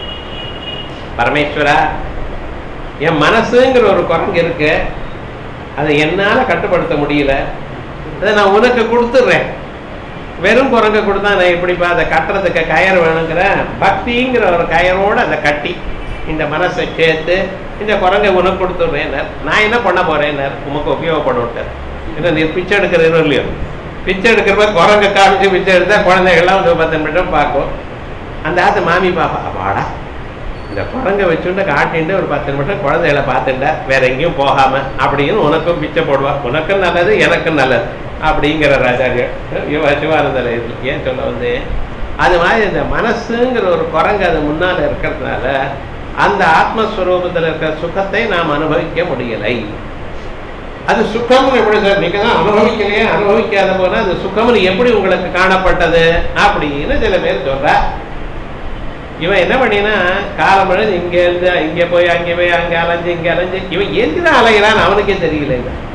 பரமேஸ்வரா என் மனசுங்கிற ஒரு குரங்கு இருக்கு, அதை என்னால கட்டுப்படுத்த முடியல, அதை நான் உனக்கு கொடுத்துடுறேன். வெறும் குரங்க கொடுத்தா நான் எப்படிப்பா அதை கட்டுறதுக்கு கயர் வேணுங்கிற பக்திங்கிற ஒரு கயரோடு அதை கட்டி இந்த மனசை சேர்த்து இந்த குரங்கை உனக்கு கொடுத்துடுறேன். நான் என்ன பண்ண போறேன், உமக்கு உபயோகப்படும். ஏன்னா நீ பிச்சை எடுக்கிறது இல்லையோ, பிச்சை எடுக்கிறப்ப குரங்க காமிச்சு பிச்சை எடுத்தா குழந்தைகள்லாம் 10 நிமிடம் பார்க்கும். அந்த ஆத்து மாமி பாப்பா வாடா இந்த குரங்கை வச்சுட்டு காட்டிட்டு ஒரு 10 நிமிஷம் குழந்தைகளை பார்த்துட்டா வேற எங்கேயும் போகாம அப்படின்னு உனக்கும் பிச்சை போடுவா. உனக்கும் நல்லது எனக்கும் நல்லது அப்படிங்கிற ராஜாஜிகள் சிவானந்தல ஏன் சொல்ல வந்து அது மாதிரி இந்த மனசுங்கிற ஒரு குரங்கு அது முன்னால இருக்கிறதுனால அந்த ஆத்மஸ்வரூபத்தில் இருக்கிற சுகத்தை நாம் அனுபவிக்க முடியலை. அது சுகம்னு எப்படி சார் நீங்க தான் அனுபவிக்கலையே, அனுபவிக்காத போனா அது சுகம்னு எப்படி உங்களுக்கு காணப்பட்டது அப்படின்னு சில பேர் சொல்ற. இவன் என்ன பண்ணினா காலம்பழ இங்க இருந்து இங்க போய் அங்கே போய் அங்க அலைஞ்சு இங்க அலைஞ்சு இவன் எதுதான் அலைகிறான்னு அவனுக்கே தெரியல.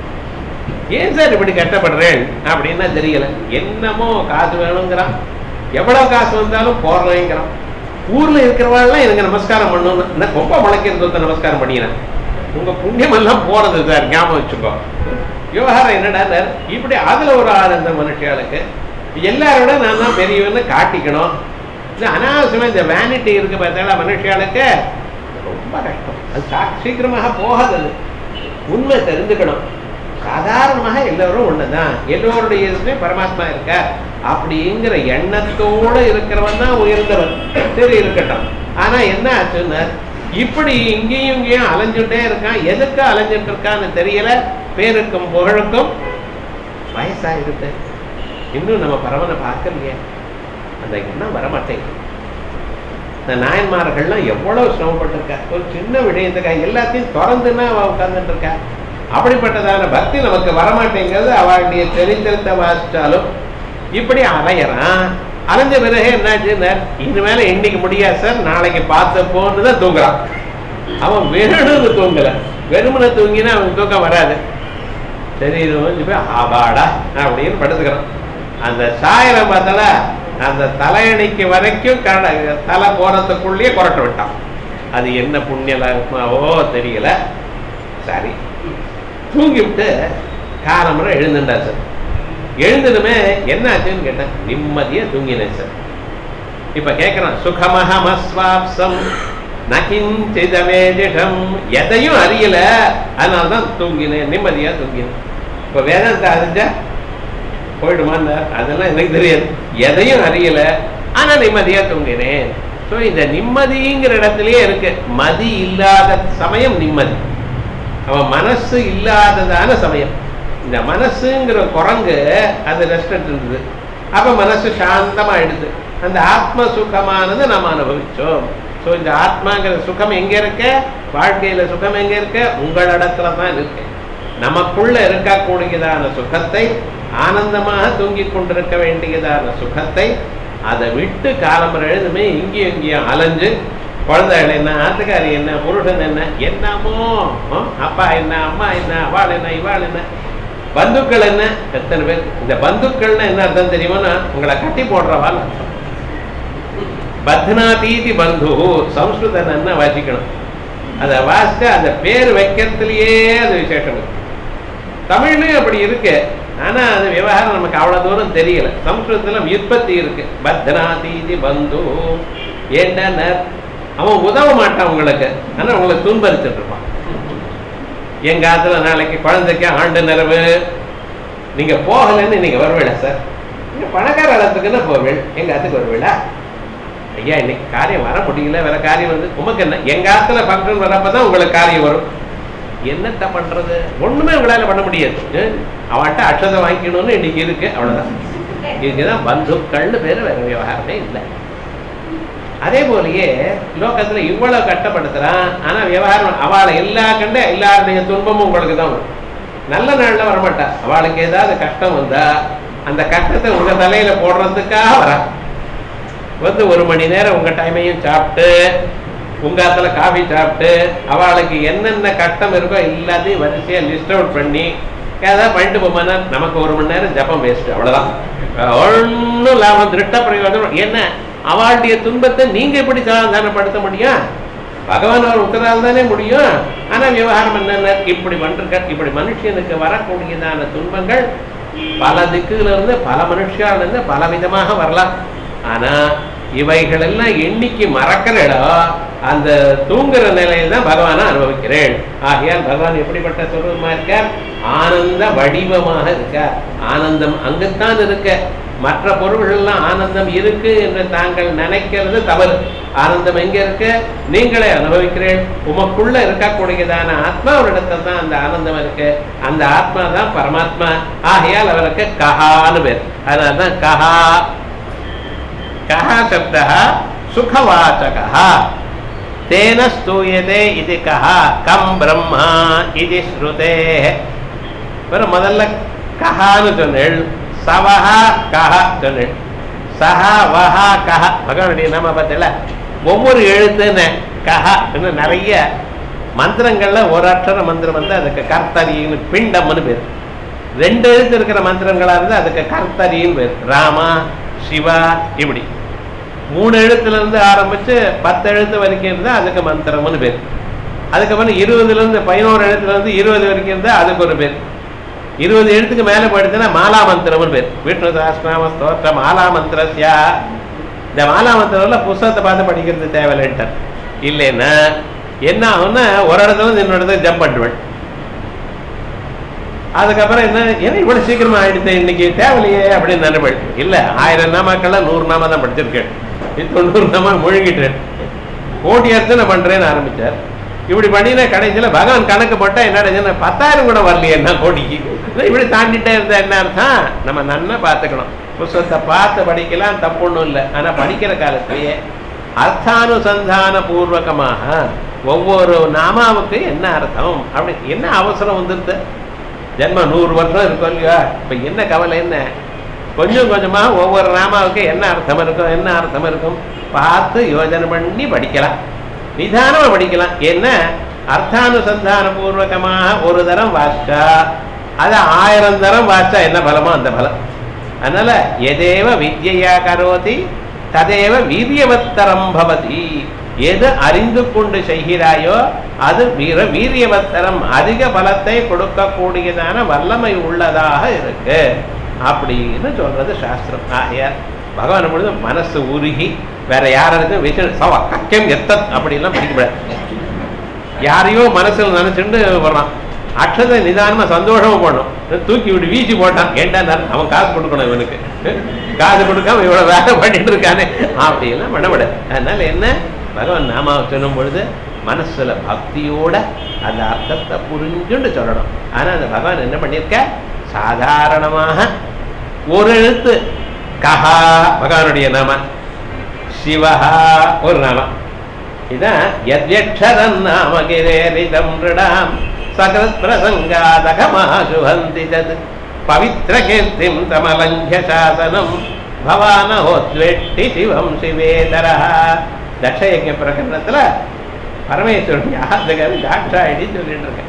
ஏன் சார் இப்படி கஷ்டப்படுறேன் அப்படின்னா தெரியல. என்னமோ காசு வேணுங்கிறான், எவ்வளவு காசு வந்தாலும் போடுறேங்கிறான். ஊர்ல இருக்கிறவாள்லாம் எனக்கு நமஸ்காரம் பண்ணணும், கொப்ப முளைக்கிறது நமஸ்காரம் பண்ணிக்கிறேன். உங்க புண்ணியம் எல்லாம் போறது சார், ஞாபகம் வச்சுக்கோ. விவகாரம் என்னடா இப்படி அதுல ஒரு ஆனந்த மனுஷியாளுக்கு எல்லாரோட நான் தான் பெரியவன்னு காட்டிக்கணும். இது அனாவசியமா இந்த வேனிட்டி இருக்கு பார்த்தாலும் மனுஷியாளுக்கு ரொம்ப கஷ்டம். அது சீக்கிரமாக போகாது. உண்மை தெரிஞ்சுக்கணும். சாதாரணமாக எல்லாரும் ஒண்ணுதான், எல்லோருடைய இதுமே பரமாத்மா இருக்க அப்படிங்கிற எண்ணத்தோட இருக்கிறவன் தான் உயர்ந்தவன். சரி இருக்கட்டும். ஆனா என்ன ஆச்சுன்னா இப்படி இங்கேயும் இங்கேயும் அலைஞ்சுட்டே இருக்கான். எதுக்கு அலைஞ்சிட்டு இருக்கான்னு தெரியல. பேருக்கும் புகழுக்கும் வயசாயிருக்கு, இன்னும் நம்ம பரவனை பார்க்கலையே, அந்த எண்ணம் வரமாட்டேங்குது. இந்த நாயன்மார்கள்லாம் எவ்வளவு சிரமப்பட்டிருக்கா. ஒரு சின்ன விடயத்துக்காக எல்லாத்தையும் திறந்துன்னா அவ உட்கார்ந்துட்டு இருக்கா. அப்படிப்பட்டதான பக்தி நமக்கு வரமாட்டேங்கிறது. அவளுடைய சரித்திரத்தை வாசிச்சாலும் இப்படி அலையறான். அலைஞ்ச பிறகு என்னாச்சு, இனிமேல இன்னைக்கு முடியாது சார், நாளைக்கு பார்த்துப்போன்னு தான் தூங்குறான். அவன் வேணும்னு தூங்கல, வெறுமனை தூங்கினா அவன் தூக்கம் வராது. சரி இது போய் ஆபாடா அப்படின்னு படுத்துக்கிறான். அந்த சாயலை பார்த்தால அந்த தலையணைக்கு வரைக்கும் தலை போறதுக்குள்ளேயே குரட்ட விட்டான். அது என்ன புண்ணியலாகவோ தெரியல. சரி தூங்கி விட்டு காலமுறை எழுந்துட்டா சார். எழுந்ததுமே என்ன ஆச்சுன்னு கேட்டேன், நிம்மதியா தூங்கினேன் சார். இப்ப கேட்கிறான், சுகமஹமஸ்வாப்சம் நகிஞ்சிதமேதிடம், எதையும் அறியல, அதனால்தான் தூங்கினேன், நிம்மதியா தூங்கினேன். இப்ப வேதாந்த அறிஞ்சா போயிடுமான்னு அதெல்லாம் எனக்கு தெரியாது. எதையும் அறியல ஆனா நிம்மதியா தூங்கினேன். ஸோ இந்த நிம்மதிங்கிற இடத்துலயே இருக்கு. மதி இல்லாத சமயம் நிம்மதி, அவன் மனசு இல்லாததான சமயம். இந்த மனசுங்கிற குரங்கு அது ரெஸ்ட் இருந்தது, அப்ப மனசு சாந்தமாயிடுது. அந்த ஆத்ம சுகமானது நம்ம அனுபவிச்சோம். ஸோ இந்த ஆத்மாங்கிற சுகம் எங்க இருக்க, வாழ்க்கையில சுகம் எங்க இருக்க, உங்களிடத்துல தான் இருக்கு. நமக்குள்ள இருக்கக்கூடியதான சுகத்தை, ஆனந்தமாக தூங்கிக் கொண்டிருக்க வேண்டியதான சுகத்தை அதை விட்டு காலம்பரம் எழுதுமே இங்கேயும் இங்கேயும் அலைஞ்சு குழந்தைகள் என்ன, ஆத்துக்காரி என்ன, புருஷன் என்ன, என்னமோ அப்பா என்ன, அம்மா என்ன, அவள் என்ன, இவாள் என்ன, பந்துக்கள் என்ன, எத்தனை பேர். இந்த பந்துக்கள்னா என்ன அர்த்தம் தெரியுமா, உங்களை கட்டி போடுறவாள். பத்னாதீதி பந்து சம்ஸ்கிருதம் என்ன வாசிக்கணும், அதை வாசிச்சு அந்த பேர் வைக்கிறதுலயே அது விசேஷம் இருக்கு. தமிழ்லயும் அப்படி இருக்கு, ஆனா அது விவகாரம் நமக்கு அவ்வளவு தூரம் தெரியல. சம்ஸ்கிருதத்துல விற்பத்தி இருக்கு, பத்னாதீதி பந்து. ஏன்டா அவன் உதவ மாட்டான் உங்களுக்கு, ஆனா உங்களை துன்பரிச்சுட்டு இருப்பான். எங்க ஆத்துல நாளைக்கு குழந்தைக்கு ஆண்டு நிறைவு, நீங்க போகலன்னு நீங்க வருவீடா சார், நீங்க பணக்கார இடத்துக்குன்னா போவேன், எங்க ஆத்துக்கு வருவீடா, ஐயா இன்னைக்கு காரியம் வர முடியல, வேற காரியம் வந்து உமக்கு என்ன, எங்க ஆத்துல ஃபங்க்ஷன் வரப்பதான் உங்களுக்கு காரியம் வரும். என்னத்த பண்றது, ஒண்ணுமே உங்களால பண்ண முடியாது. அவன்கிட்ட அக்ஷதை வாங்கிக்கணும்னு இன்னைக்கு இருக்கு, அவ்வளவுதான். இதுக்குதான் பந்துக்கள்னு பேரு, வேற விவகாரமே இல்லை. அதே போலயே லோகத்துல இவ்வளவு கஷ்டப்படுத்துறான், ஆனா விவகாரம் அவளை எல்லாருடைய துன்பமும் உங்களுக்கு தான் வரும். நல்ல நாள்ல வரமாட்டா. அவளுக்கு ஏதாவது கஷ்டம் வந்தா அந்த கஷ்டத்தை உங்க தலையில போடுறதுக்காக வரா. வந்து 1 மணி நேரம் உங்க டைமையும் சாப்பிட்டு உங்க இடத்துல காஃபி சாப்பிட்டு அவளுக்கு என்னென்ன கஷ்டம் இருக்கோ எல்லாத்தையும் வரிசையா லிஸ்ட் அவுட் பண்ணி ஏதாவது பண்ணிட்டு போமானா நமக்கு 1 மணி நேரம் ஜப்பம் வேஸ்ட். அவ்வளவுதான், ஒன்னும் லாபம் திருட்ட பிரயோஜனம் என்ன? அவளுடைய துன்பத்தை நீங்க எப்படி சமாதானப்படுத்த முடியும்? பகவான் அவர் உத்தரால் தானே முடியும். ஆனா விவகாரம் என்னென்ன இப்படி பண்ற, இப்படி மனுஷனுக்கு வரக்கூடியதான துன்பங்கள் பல திக்குல இருந்து பல மனுஷால இருந்து பல விதமாக வரலாம். ஆனா இவைகள் எல்லாம் எண்ணிக்கை மறக்கிற இடம் அந்த தூங்குற நிலையில தான் பகவானை அனுபவிக்கிறேன். ஆகையால் பகவான் எப்படிப்பட்ட சொரூபமா இருக்கார்? ஆனந்த வடிவமாக இருக்கார். ஆனந்தம் அங்குத்தான் இருக்க. மற்ற பொருள்கள்லாம் ஆனந்தம் இருக்கு என்று தாங்கள் நினைக்கிறது தவறு. ஆனந்தம் எங்க இருக்கு? நீங்களே அனுபவிக்கிறேன். உமக்குள்ள இருக்கக்கூடியதான ஆத்மா ஒரு இடத்துல தான் அந்த ஆனந்தம் இருக்கு. அந்த ஆத்மா தான் பரமாத்மா. ஆகையால் அவருக்கு கஹான்னு பேர். அதனால்தான் கஹா. கஹா சப்தா சுகவாச்சகா. தேன ஸ்தூயதே இது கஹா கம் பிரம்மா இது ஸ்ருதே. முதல்ல கஹான்னு சொன்னேள், சவஹா கஹா சொன்னேள், சஹா வஹா கஹா. பகவானுடைய நாம பார்த்தல ஒவ்வொரு எழுத்துன்னு கஹா இன்னும் நிறைய மந்திரங்கள்ல ஒரு அக்ஷர மந்திரம் வந்து அதுக்கு கர்த்தரின்னு பிண்டம்னு பேர். 2 எழுத்து இருக்கிற மந்திரங்களா இருந்து அதுக்கு கர்த்தரின்னு பேர். ராமா சிவா இப்படி 3 எழுத்துல இருந்து ஆரம்பிச்சு 10 எழுத்து வரைக்கும் இருந்தா அதுக்கு மந்திரம்னு பேர். அதுக்கப்புறம் 20ல இருந்து 11 எழுத்துல இருந்து 20 வரைக்கும் இருந்தா அதுக்கு ஒரு பேர். 20 எழுத்துக்கு மேல போயிடுச்சுன்னா மாலா மந்திரம்னு பேர். விஷ்ணு சஹஸ்ரநாம ஸ்தோத்திர மாலா மந்திரஸ்யா. இந்த மாலா மந்திரம்ல புஸ்தகத்தை பார்த்து படிக்கிறது தேவையில்லைன்ட்டார். இல்லைன்னா என்ன ஆகும்னா ஒரு இடத்துல இருந்து இன்னொரு இடத்துல ஜம்ப் பண்ணுவேன். அதுக்கப்புறம் என்ன ஏன்னா இவ்வளவு சீக்கிரமா ஆயிடுச்சு இன்னைக்கு தேவையில்லையே அப்படின்னு நினைப்பேன். இல்ல 1000 நாமாக்கள்லாம் 100 நாமா தான் படிச்சிருக்கேன். 90 நாமா முழுங்கிட்டேன். கோடி அர்ச்சனை பண்றேன்னு ஆரம்பிச்சார். இப்படி பண்ணினா கடைசியில பகவான் கணக்கு போட்டா என்ன 10,000 கூட வரலையே என்ன கோடிக்கு. இப்படி தாண்டிட்டே இருந்தா என்ன அர்த்தம்? நம்ம நன்னா பார்த்துக்கணும். புஸ்தகத்தை பார்த்து படிக்கலாம், தப்பு ஒன்றும் இல்லை. ஆனா படிக்கிற காலத்திலேயே அர்த்தானுசந்தான பூர்வகமாக ஒவ்வொரு நாமாவுக்கு என்ன அர்த்தம் அப்படி என்ன அவசரம் வந்துருது. ஜென்மம் 100 வருஷம் இருக்கும் இல்லையா? இப்ப என்ன கவலை என்ன? கொஞ்சம் கொஞ்சமா ஒவ்வொரு நாமாவுக்கு என்ன அர்த்தம் இருக்கும், என்ன அர்த்தம் இருக்கும் பார்த்து யோஜனை பண்ணி படிக்கலாம், நிதானமா படிக்கலாம். என்ன அர்த்தானுசந்தான பூர்வகமாக ஒரு தரம் வாச்சா அது 1000 தரம் வாச்சா என்ன பலமோ அந்த பலம். அதனால எதேவ வித்யா கரோதி ததேவ வீரியவத்தரம் பவதி. எது அறிந்து கொண்டு செய்கிறாயோ அது வீரியவத்தரம் அதிக பலத்தை கொடுக்கக்கூடியதான வல்லமை உள்ளதாக இருக்கு அப்படின்னு சொல்றது சாஸ்திரம். ஆகையார் பகவான் பொழுது மனசு உருகி வேற யாரும் கக்கம் எத்தத் அப்படிலாம் படிக்கப்படாது. யாரையோ மனசுல நினைச்சுட்டு வர்றான். அக்ஷதை நிதானமா சந்தோஷமா போடணும். தூக்கி விட்டு வீசி போட்டான். ஏண்டா அவன் காசு கொடுக்கணும், இவனுக்கு காசு கொடுக்காம இவ்வளவு வேலை பண்ணிட்டு இருக்கானே அப்படிலாம் பண்ணப்படாது. அதனால என்ன பகவான் நாமாவை சொல்லும் பொழுது மனசுல பக்தியோட அந்த அர்த்தத்தை புரிஞ்சுண்டு சொல்லணும். ஆனா அந்த பகவான் என்ன பண்ணியிருக்க சாதாரணமாக ஒரு எழுத்து கஹா பகவானுடைய நாம, சிவஹா ஒரு நாமம். இதான் யத்யக்ஷரம் நாம கிரேரிதம் ரிடாம் சகத் பிரசங்காதகமாசுஹந்தி தத் பவித்ர கீர்த்திம் தமலஞ்ய சாசனம் பவானஹோத்வெட்டி சிவம் சிவேதரஹ. தட்சயஜ்ஞ பிரகரணத்துல பரமேஸ்வரன் யாதகர் தாட்சாயடி சொல்லிட்டு இருக்கேன்.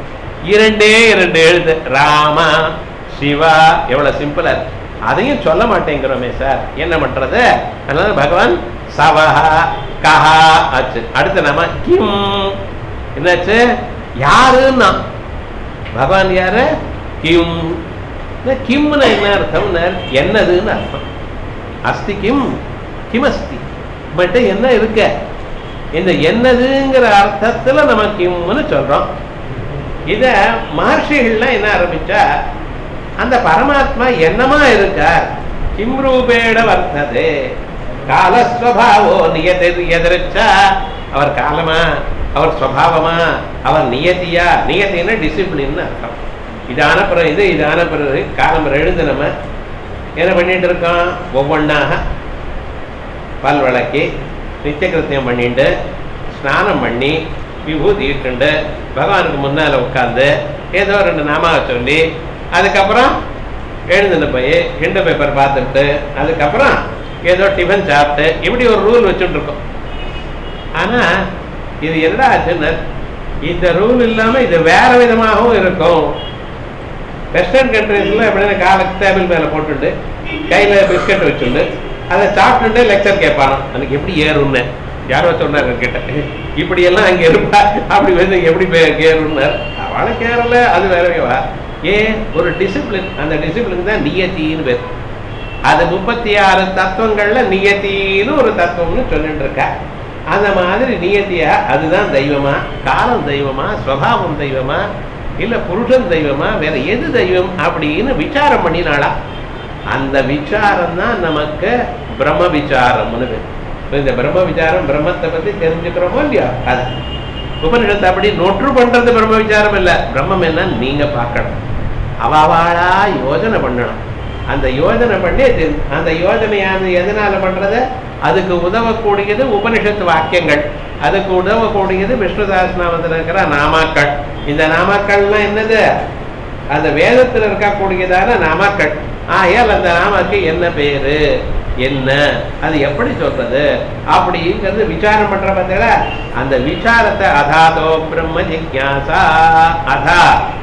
2 எழுத்து ராமா சிவா. எவ்வளவு சிம்பிளா இருக்கு. அதையும் சொல்ல மாட்டேங்கிறோமே சார், என்ன பண்றது? அதனால பகவான் சவஹா கஹா ஆச்சு. அடுத்து நம்ம கிம் என்னாச்சு? யாருன்னா பகவான் யாரு? கிம். கிம்னா என்ன அர்த்தம்? என்னதுன்னு அர்த்தம். அஸ்தி கிம் கிமஸ்தி பட் என்ன இருக்க இந்த என்னதுங்கிற அர்த்தத்துல நம்ம கிம்னு சொல்றோம். இத மகர்ஷிகள்லாம் என்ன ஆரம்பிச்சா அந்த பரமாத்மா என்னமா இருக்கார்? கிம் ரூபேட வர்த்ததே காலஸ்வபாவோ நியதி எதிர்ச்சா. அவர் காலமா, அவர் ஸ்வபாவமா, அவர் நியதியா? நியத்தின்னா டிசிப்ளின் அர்த்தம். இதான பிறகு இது, இதான பிறகு காலம் எழுந்து நம்ம என்ன பண்ணிட்டு இருக்கோம்? ஒவ்வொன்னாக பல் விளக்கி நித்தியகிருத்தியம் பண்ணிட்டு ஸ்நானம் பண்ணி விபூதி இட்டுண்டு பகவானுக்கு முன்னால் உட்காந்து ஏதோ 2 நாமாவை சொல்லி அதுக்கப்புறம் எழுந்துட்டு போய் ஹிண்டு பேப்பர் பார்த்துட்டு அதுக்கப்புறம் ஏதோ டிஃபன் சாப்பிட்டு இப்படி ஒரு ரூல் வச்சுட்டு இருக்கோம். ஆனால் இது என்ன ஆச்சுன்னு இந்த ரூல் இல்லாமல் இது வேற விதமாகவும் இருக்கும். வெஸ்டர்ன் கண்ட்ரீஸில் எப்படின்னா காலுக்கு டேபிள் மேலே போட்டுட்டு கையில் பிஸ்கட் வச்சுட்டு அதை சாப்பிட்டுட்டு லெக்சர் கேட்பானோ எனக்கு எப்படி ஏறும்னு யாரோ சொன்னார் கிட்ட இப்படியெல்லாம் அங்கே இருப்பா அப்படி வந்து எப்படி ஏறும்னார். அவளுக்கு ஏறல அது வேறவேவா. ஏன் ஒரு டிசிப்ளின், அந்த டிசிப்ளின் தான் நியத்தின்னு பேர். அது 36 தத்துவங்கள்ல நியத்தின்னு ஒரு தத்துவம்னு சொல்லிட்டு இருக்கா. அந்த மாதிரி நியத்தியா அதுதான் தெய்வமா, காலம் தெய்வமா, ஸ்வபாவம் தெய்வமா, இல்ல புருஷன் தெய்வமா, வேற எது தெய்வம் அப்படின்னு விசாரம் பண்ணினாளா. அந்த விசாரம் தான் நமக்கு பிரம்ம விசாரம்னு பேர். இந்த பிரம்ம விசாரம் பிரம்மத்தை பத்தி தெரிஞ்சுக்கிறோமோ இல்லையா, அது உபனிஷத்தை அப்படி நொற்று பண்றது பிரம்ம விசாரம் இல்லை. பிரம்மம் என்ன நீங்க பார்க்கணும், அவாளா யோஜனை பண்ணணும். அந்த யோஜனை பண்ணி அந்த யோஜனையானது எதனால பண்றது, அதுக்கு உதவக்கூடியது உபனிஷத்து வாக்கியங்கள், அதுக்கு உதவக்கூடியது விஷ்ணு சஹஸ்ரநாமத்தில் இருக்கிற நாமாக்கள். இந்த நாமாக்கள்லாம் என்னது, அந்த வேதத்தில் இருக்கக்கூடியதான நாமாக்கள். ஆயால் அந்த நாமாக்கு என்ன பேரு, என்ன, அது எப்படி சொல்றது அப்படிங்கிறது விசாரம் பண்ற பார்த்தீங்களா. அந்த விசாரத்தை அதாதோ பிரம்ம ஜிக்யாசா, அதா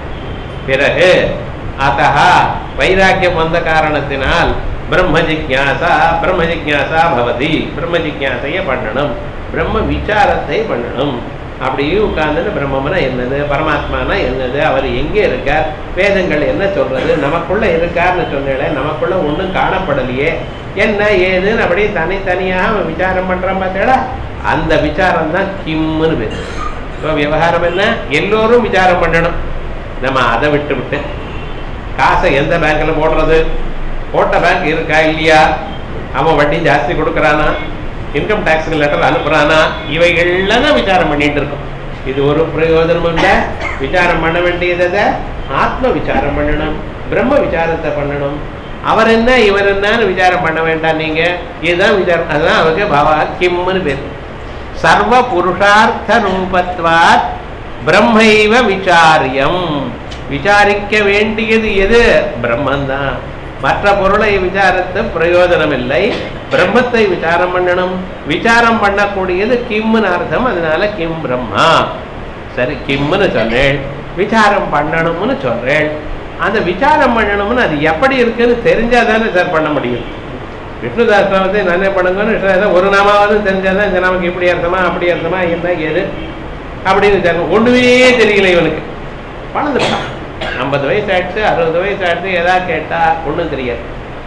பிறகு அத்தஹா வைராக்கியம் வந்த காரணத்தினால் பிரம்ம ஜிக்யாசா, பிரம்ம ஜிக்யாசா பவதி, பிரம்ம ஜிக்யாசையை பண்ணணும், பிரம்ம விசாரத்தை பண்ணணும். அப்படியே உட்கார்ந்து பிரம்மம்னா என்னது, பரமாத்மானா என்னது, அவர் எங்கே இருக்கார், வேதங்கள் என்ன சொல்றது, நமக்குள்ள இருக்கார்னு சொன்னேன், நமக்குள்ள ஒன்றும் காணப்படலையே, என்ன ஏதுன்னு அப்படியே தனித்தனியாக விசாரம் பண்றோம் பார்த்தீங்களா. அந்த விசாரம் தான் கிம்னு பேர். ஸோ விவகாரம் என்ன, எல்லோரும் விசாரம் பண்ணணும். நம்ம அதை விட்டு விட்டு காசை எந்த பேங்க்ல போடுறது, போட்ட பேங்க் இருக்கா இல்லையா, அவன் வட்டி ஜாஸ்தி கொடுக்குறானா, இன்கம் டேக்ஸ் லெட்டர் அனுப்புறானா, இவைகள்லாம் தான் விசாரம் பண்ணிட்டு இருக்கோம். இது ஒரு பிரயோஜனம் இல்லை. விசாரம் பண்ண வேண்டியதை ஆத்ம விசாரம் பண்ணணும், பிரம்ம விசாரத்தை பண்ணணும். அவர் என்ன இவர் என்னன்னு விசாரம் பண்ண வேண்டாம் நீங்க, இதுதான் விசாரம். அதுதான் அவருக்கு பவா கிம்னு பேர். சர்வ புருஷார்த்த ரூபத்வாத் பிரம்மைவ விசாரியம். விசாரிக்க வேண்டியது எது, பிரம்மந்தான். மற்ற பொருளை விசாரத்து பிரயோஜனம் இல்லை, பிரம்மத்தை விசாரம் பண்ணணும். விசாரம் பண்ணக்கூடியது கிம்னு அர்த்தம், அதனால கிம் பிரம்மா. சரி, கிம்னு சொன்னேன், விசாரம் பண்ணணும்னு சொல்றேன். அந்த விசாரம் பண்ணணும்னு அது எப்படி இருக்குன்னு தெரிஞ்சாதானே சார் பண்ண முடியும். விஷ்ணு சாஸ்திரத்தை நன்மை பண்ணுங்கன்னு ஒரு நாமாவது தெரிஞ்சாதான் இந்த நாமக்கு இப்படி அர்த்தமா அப்படி அர்த்தமா என்ன ஏது அப்படின்னு ஒண்ணுமே தெரியல இவனுக்கு. பணந்துட்டான், 50 வயசு ஆயிடுச்சு, 60 வயசு ஆயிடுச்சு, ஏதாவது கேட்டா ஒன்றும் தெரியாது.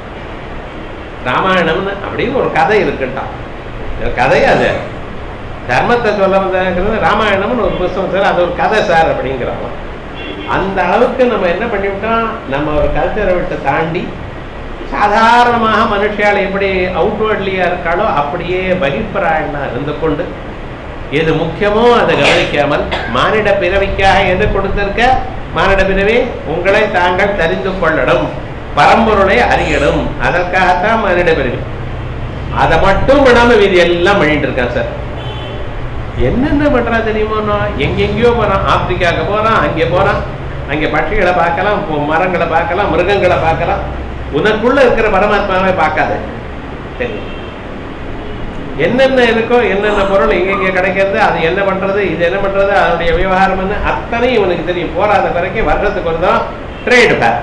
ராமாயணம்னு அப்படின்னு ஒரு கதை இருக்குட்டான். கதை அது தர்மத்தை சொல்ல வந்திருக்கிறது. ராமாயணம்னு ஒரு புத்தகம் சார், அது ஒரு கதை சார் அப்படிங்கிறாங்க. அந்த அளவுக்கு நம்ம என்ன பண்ணிவிட்டோம், நம்ம ஒரு கல்ச்சரை விட்டு தாண்டி சாதாரணமாக மனுஷியால் எப்படி அவுட்வர்ட்லியா இருக்காளோ அப்படியே பகிர்பராயணா இருந்து கொண்டு எது முக்கியமோ அதை கவனிக்காமல் மானிட பிறவிக்காக எது கொடுத்திருக்க, மானிட பிறவி உங்களை தாங்கள் தெரிந்து கொள்ளணும், பரம்பொருளை அறியணும், அதற்காகத்தான் மானிட பிறவி. அதை மட்டும் விடாம இது எல்லாம் பண்ணிட்டு இருக்கான் சார். என்னென்ன பண்றா தெரியுமோ, எங்கெங்கயோ போறான், ஆப்பிரிக்காவுக்கு போறான், அங்கே போறான், அங்கே பட்சிகளை பார்க்கலாம், மரங்களை பார்க்கலாம், மிருகங்களை பார்க்கலாம். உனக்குள்ள இருக்கிற பரமாத்மாவை பார்க்காத. தெரியும் என்னென்ன இருக்கோ, என்னென்ன பொருள் எங்கெங்கே கிடைக்கிறது, அது என்ன பண்றது, இது என்ன பண்றது, அதனுடைய விவகாரம் என்ன, அத்தனையும் இவனுக்கு தெரியும். போராத வரைக்கும் வருஷத்துக்கு ஒரு தான் ட்ரேடு பேர்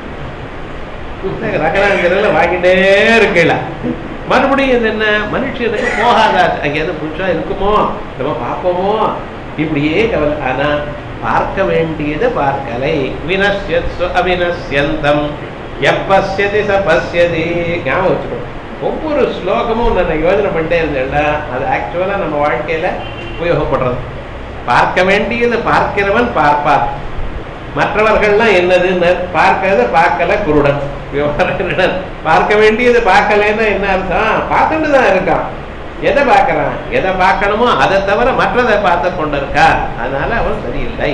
ரகராங்கிறதுல வாங்கிட்டே இருக்கல. மறுபடியும் இது என்ன, மனுஷனுக்கு போகாத, அங்கே எது புதுசா இருக்குமோ நம்ம பார்ப்போமோ இப்படியே கவலை. ஆனா பார்க்க வேண்டியது பார்க்கலை. வினஷ்யத்ஸு அவினஷ்யந்தம் எப்பஸ்யதி சபஸ்யதி. ஞாபகம் வச்சுக்கோ, ஒவ்வொரு ஸ்லோகமும் நான் யோஜனை பண்ணிட்டே இருந்தேன்டா, அது ஆக்சுவலா நம்ம வாழ்க்கையில உபயோகப்படுறது. பார்க்க வேண்டியது பார்க்கிறவன் பார்ப்பார். மற்றவர்கள்லாம் என்னதுன்னு பார்க்கறது பார்க்கல குருடன். பார்க்க வேண்டியது பார்க்கலன்னா என்ன அர்த்தம், பார்த்துட்டு தான் இருக்கான். எதை பார்க்கறான், எதை பார்க்கணுமோ அதை தவிர மற்றதை பார்த்து கொண்டு இருக்கா, அதனால அவன் சரியில்லை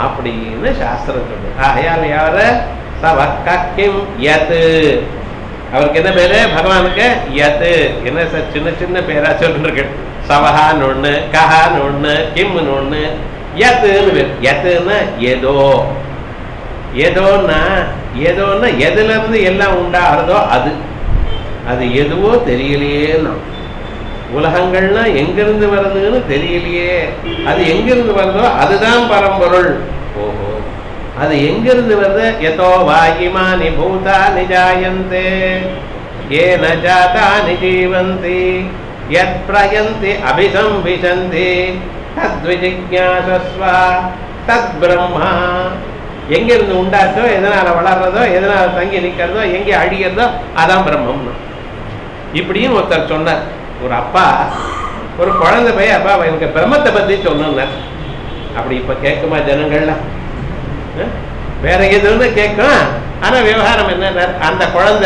அப்படின்னு சாஸ்திரம் சொல்லுது. ஆகையால் யார சவக்கிம் யத் அவருக்கு என்ன பேரு பகவானுக்கு? யத்து. என்ன சார் சின்ன சின்ன பேரா சொல்லிருக்கு? சவஹான்னு ஒண்ணு, கஹான்னு ஒண்ணு, கிம்னு ஒண்ணு, யத்துன்னு பேர். யத்துன்னா ஏதோ, ஏதோன்னா ஏதோன்னா எதுல இருந்து எல்லாம் உண்டாகிறதோ அது. அது எதுவோ தெரியலையேன்னா, உலகங்கள்னா எங்கிருந்து வருதுன்னு தெரியலையே, அது எங்கிருந்து வருதோ அதுதான் பரம்பொருள். ஓஹோ, அது எங்கிருந்து வருது? யதோ வாயிமானி பூதானி ஜாயந்தே ஏன ஜாதானி ஜீவந்தி யத் பிரயந்தி அபிசம்பிசந்தி தத்விஜிக்ஞாசஸ்வ தத் பிரம்மா. எங்கிருந்து உண்டாச்சோ, எதனால வளர்றதோ, எதனால தங்கி நிற்கிறதோ, எங்கே அழிகிறதோ அதான் பிரம்மம்னு. இப்படியும் ஒருத்தர் சொன்னார். ஒரு அப்பா ஒரு குழந்தை போய், அப்பா எனக்கு பிரம்மத்தை பத்தி சொன்னார். அப்படி இப்ப கேட்குமா ஜனங்கள்லாம்? வேற எதுன்னு கேட்கும். ஆனா விவகாரம் என்ன, அந்த குழந்தை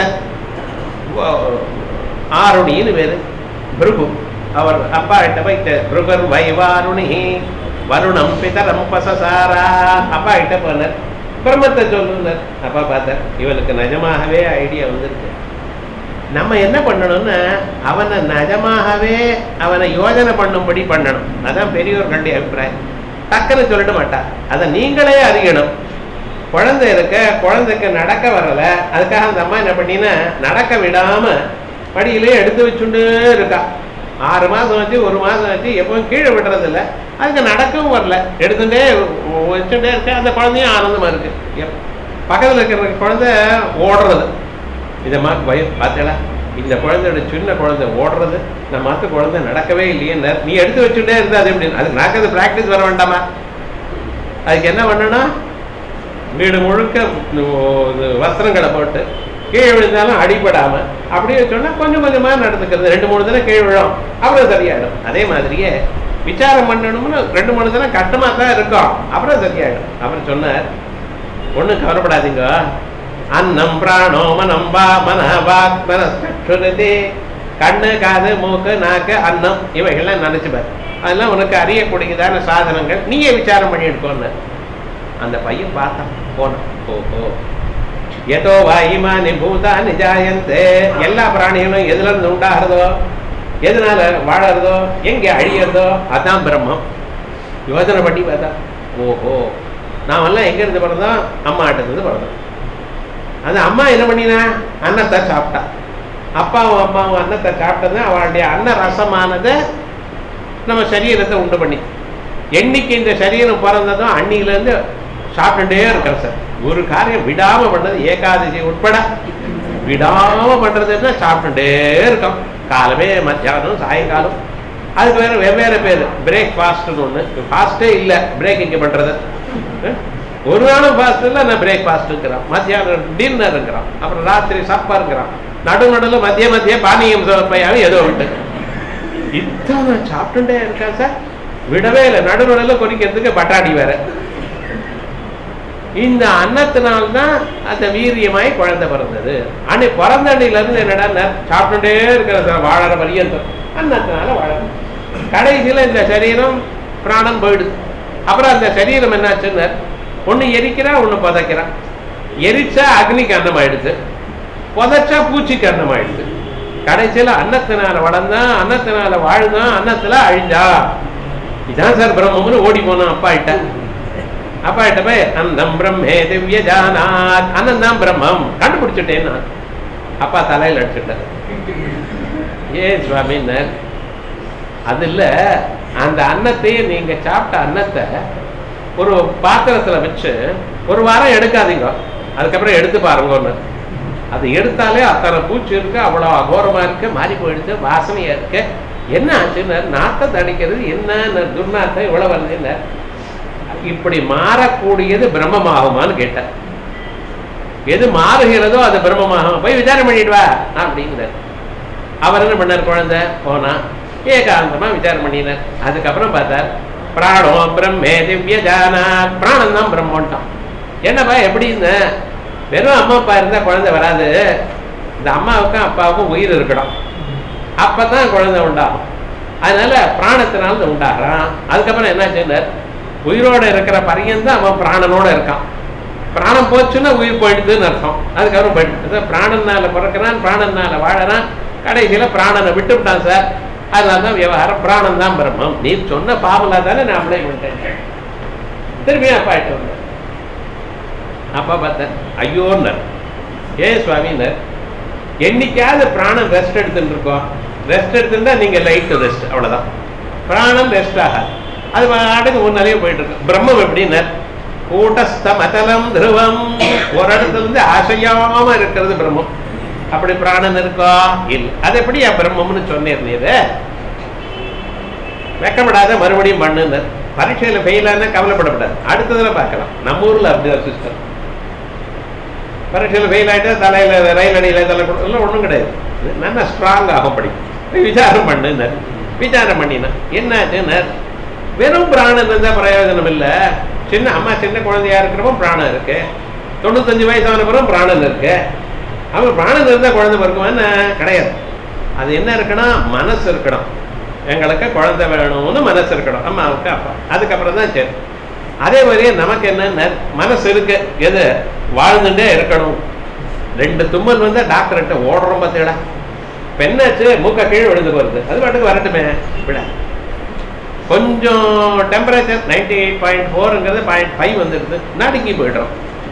ஆருணின்னு பேரு, பிருகு. அவர் அப்பா கிட்ட போய் பிருகர் வைவாருணி வருணம் பிதரம் பசசாரா, அப்பா கிட்ட போனார், பிரம்மத்தை சொல்லுனார். அப்பா பார்த்தார், இவனுக்கு நிஜமாகவே ஐடியா வந்திருக்கு. நம்ம என்ன பண்ணணும்னா அவனை நிஜமாகவே அவனை யோஜனை பண்ணும்படி பண்ணணும். அதான் பெரியோர்களுடைய அபிப்பிராயம். டக்குன்னு சொல்லிட மாட்டா, அதை நீங்களே அறியணும். குழந்தை இருக்க, குழந்தைக்கு நடக்க வரல, அதுக்காக அந்த அம்மா என்ன பண்ணினா நடக்க விடாம படியிலே எடுத்து வச்சுட்டு இருக்கா. 6 மாசம் வச்சு 1 மாசம் வச்சு எப்பவும் கீழே விடுறது இல்லை, அதுக்கு நடக்கவும் வரல, எடுத்துட்டே வச்சுட்டே இருக்க. அந்த குழந்தையும் ஆனந்தமா இருக்கு. பக்கத்தில் இருக்கிற குழந்தை ஓடுறது, இதை பார்த்தேடா, இந்த குழந்தையோட சின்ன குழந்தை ஓடுறது, நான் மற்ற குழந்தை நடக்கவே இல்லையே, நீ எடுத்து வச்சுட்டே இருந்தா அது எப்படின்னு. அதுக்கு நடக்கிறது பிராக்டிஸ் வர வேண்டாமா? அதுக்கு என்ன பண்ணணும்? வீடு முழுக்க வஸ்திரங்களை போட்டு கீழே விழுந்தாலும் அடிபடாம அப்படியே சொன்னா கொஞ்சம் கொஞ்சமா நடந்துக்கிறது. 2-3 தினம் கீழே விழும், அப்புறம் சரியாயிடும். அதே மாதிரியே விசாரம் பண்ணணும்னு 2-3 தினம் கஷ்டமா தான் இருக்கும், அப்புறம் சரியாயிடும். அப்புறம் சொன்னார், ஒன்றும் கவலைப்படாதீங்க, அன்னம் பிராணோ மனம் வா மனவாக் மனசுருதி, கண்ணு காது மூக்கு நாக்கு அன்னம் இவைகள்லாம் நினைச்சுப்பார். அதெல்லாம் உனக்கு அறியக்கூடியதான சாதனங்கள், நீயே விசாரம் பண்ணி எடுக்கோன்னு. அந்த பையன் பார்த்தான், போனான். ஓஹோ, எதோ வாயிமானி பூதானி ஜாயந்தே, எல்லா பிராணிகளும் எதுல இருந்து உண்டாகிறதோ, எதனால வாழறதோ, எங்கே அழியறதோ அதான் பிரம்மம். யோசனை பண்ணி பார்த்தா, ஓஹோ, நாமெல்லாம் எங்க இருந்து பிறந்தோம்? அம்மா கிட்ட இருந்து பிறந்தோம். அந்த அம்மா என்ன பண்ணினா அன்னத்தை சாப்பிட்டா. அப்பாவும் அம்மாவும் அன்னத்தை சாப்பிட்டது அவளுடைய அன்ன ரசமானதை நம்ம சரீரத்தை உண்டு பண்ணி, என்னைக்கு இந்த சரீரம் பிறந்ததும் அன்னியிலேருந்து சாப்பிட்டுட்டே இருக்கிற சார். ஒரு காரியம் விடாம பண்ணது, ஏகாதசி உட்பட விடாம பண்றதுன்னா சாப்பிட்டுட்டே இருக்கோம். காலமே மத்தியானம் சாயங்காலம். அதுக்கு வேற வெவ்வேறு பேர். பிரேக் ஃபாஸ்ட்னு ஒன்று, ஃபாஸ்டே இல்லை பிரேக்கிங் பண்றது. ஒரு நாளும் ஃபாஸ்ட் இல்லை, நான் பிரேக் ஃபாஸ்ட்டுங்கிறான். மத்தியானம் டின்னருங்கிறான், அப்புறம் ராத்திரி சாப்பாருங்கிறான், நடுநடுல மத்திய பானியம் பையாவும் ஏதோ விட்டு இத்தனை சாப்பிட்டுட்டே இருக்கான் சார், விடவே இல்லை. நடுநடுல கொதிக்கிறதுக்கு பட்டாடி வேற. இந்த அன்னத்தினால்தான் அந்த வீரியமாய் குழந்தை பிறந்தது. அன்னைக்கு பிறந்த அன்னையில இருந்து என்னடா சாப்பிட்டுட்டே இருக்கிற சார், வாழற பரியந்தம் அன்னத்தினால வாழணும். கடைசியில இந்த சரீரம் பிராணம் போயிடுது. அப்புறம் அந்த சரீரம் என்னாச்சுன்னு, ஒண்ணு எரிக்கிறா, ஒண்ணு புதைக்கிறான். எரிச்சா அக்னிக்கு அன்னம் ஆயிடுது, புதைச்சா பூச்சிக்கு அன்னம் ஆயிடுது. கடைசியில அன்னத்தினால வளர்ந்தான், அன்னத்தினால வாழ்ந்தான், அன்னத்துல அழிஞ்சா. இதான் சார் பிரம்மம்னு ஓடி போனான் அப்பா கிட்ட. அப்பா கிட்ட போய் அன்னம் பிரம்மே திவ்ய ஜானாத், அன்னம் தான் பிரம்மம் கண்டுபிடிச்சுட்டேன்னா அப்பா தலையில் அடிச்சுட்டார். ஏன் சுவாமின்னு, அது இல்லை, அந்த அன்னத்தையே நீங்க சாப்பிட்ட அன்னத்தை ஒரு பாத்திரத்துல வச்சு ஒரு வாரம் எடுக்காதீங்க, அதுக்கப்புறம் எடுத்து பாருங்கன்னு. அது எடுத்தாலே அத்தனை பூச்சி இருக்கு, அவ்வளோ அகோரமா இருக்கு, மாறி போயிடுச்சு, வாசனையா இருக்கு. என்ன ஆச்சுன்னு, நாட்டத்தை அடிக்கிறது என்ன துர்நாத்தம் இவ்வளவு வருது இல்லை. இப்படி மாறக்கூடியது பிரம்மமாகுமான்னு கேட்டார். எது மாறுகிறதோ அது பிரம்மமாகும், போய் விசாரம் பண்ணிடுவா அப்படிங்கிறார். அவர் என்ன பண்ணார், குழந்தை போனா ஏகாந்தமா விசாரம் பண்ணினார். அதுக்கப்புறம் பார்த்தார், பிராணோ பிரம்மே திவ்ய ஜானாத், பிராணம் தான் பிரம்மன்ட்டான். என்னப்பா எப்படி இந்த வெறும் அம்மா அப்பா இருந்தா குழந்தை வராது, இந்த அம்மாவுக்கும் அப்பாவுக்கும் உயிர் இருக்கணும், அப்பதான் குழந்தை உண்டாகும். அதனால பிராணத்தினால உண்டாகிறான். அதுக்கப்புறம் என்ன சொன்னார், உயிரோட இருக்கிற பரியந்தான் அவன் பிராணனோட இருக்கான். பிராணம் போச்சுன்னா உயிர் போயிடுதுன்னு அர்த்தம். அதுக்கப்புறம் போயிட்டு பிராணனால பிறக்கிறான், பிராணனால வாழறான், கடைசியில பிராணனை விட்டுவிட்டான் சார். அதனால்தான் விவகாரம், பிராணம் தான் பிரம்மம். நீ சொன்ன பாவலா தானே நான் அப்ளை பண்ணிட்டேன். திரும்பியும் அப்பா ஆயிட்டு வந்தேன். அப்பா பார்த்தேன், ஐயோன்னர், ஏன் சுவாமின்னர், என்னைக்காவது பிராணம் ரெஸ்ட் எடுத்துட்டு இருக்கோம். ரெஸ்ட் எடுத்துட்டா நீங்க லைட் ரெஸ்ட், அவ்வளவுதான். பிராணம் ரெஸ்ட் ஆகாது, அது அடுக்கு முன்னாலேயே போயிட்டு இருக்கு. பிரம்மம் எப்படின்னு கூட்டஸ்த மதலம் துருவம், ஒரு இடத்துல இருந்து அசையாம இருக்கிறது பிரம்மம். அப்படி பிராணன் இருக்கா இல்லை, அது எப்படியா பிரம்மம்னு சொன்னீர். வெக்கப்படாத, மறுபடியும் பண்ணுன்னு. பரீட்சையில ஃபெயிலான கவலைப்படப்படாது, அடுத்ததுல பார்க்கலாம். நம்ம ஊர்ல அப்படிதான் சிஸ்டம். பரீட்சையில ஃபெயில் ஆயிட்டா தலையில ரயில் அடியில தலை கொடுத்தா ஒன்றும் கிடையாது. நல்லா ஸ்ட்ராங் ஆகும், படிக்கும். விசாரம் பண்ணுன்னு. விசாரம் பண்ணினா என்னாச்சுன்னு, வெறும் பிராணன் இருந்தா பிரயோஜனம் இல்லை. சின்ன அம்மா சின்ன குழந்தையா இருக்கிறப்போ பிராணம் இருக்கு, 95 வயசான பிறகு பிராணன் இருக்கு. அவன் பிராணன் இருந்தா குழந்தை பிறக்குமான்னு கிடையாது. அது என்ன இருக்கணும், மனசு இருக்கணும். எங்களுக்கு குழந்தை வேணும்னு மனசு இருக்கணும், அம்மாவுக்கு அப்பா. அதுக்கப்புறம் தான் சரி. அதே மாதிரியே நமக்கு என்ன மனசு இருக்கு, எது வாழ்ந்துட்டே இருக்கணும். 2 தும்மல் வந்தா டாக்டர்கிட்ட ஓடுறோம் பார்த்தீங்களா. பெண்ணாச்சு மூக்க கீழே விழுந்து போறது, அது பாட்டுக்கு வரட்டுமே விட. கொஞ்சம் டெம்பரேச்சர் 98.4ங்கிறது 0.5 வந்துடுது, நடுங்கி போய்டுறோம்.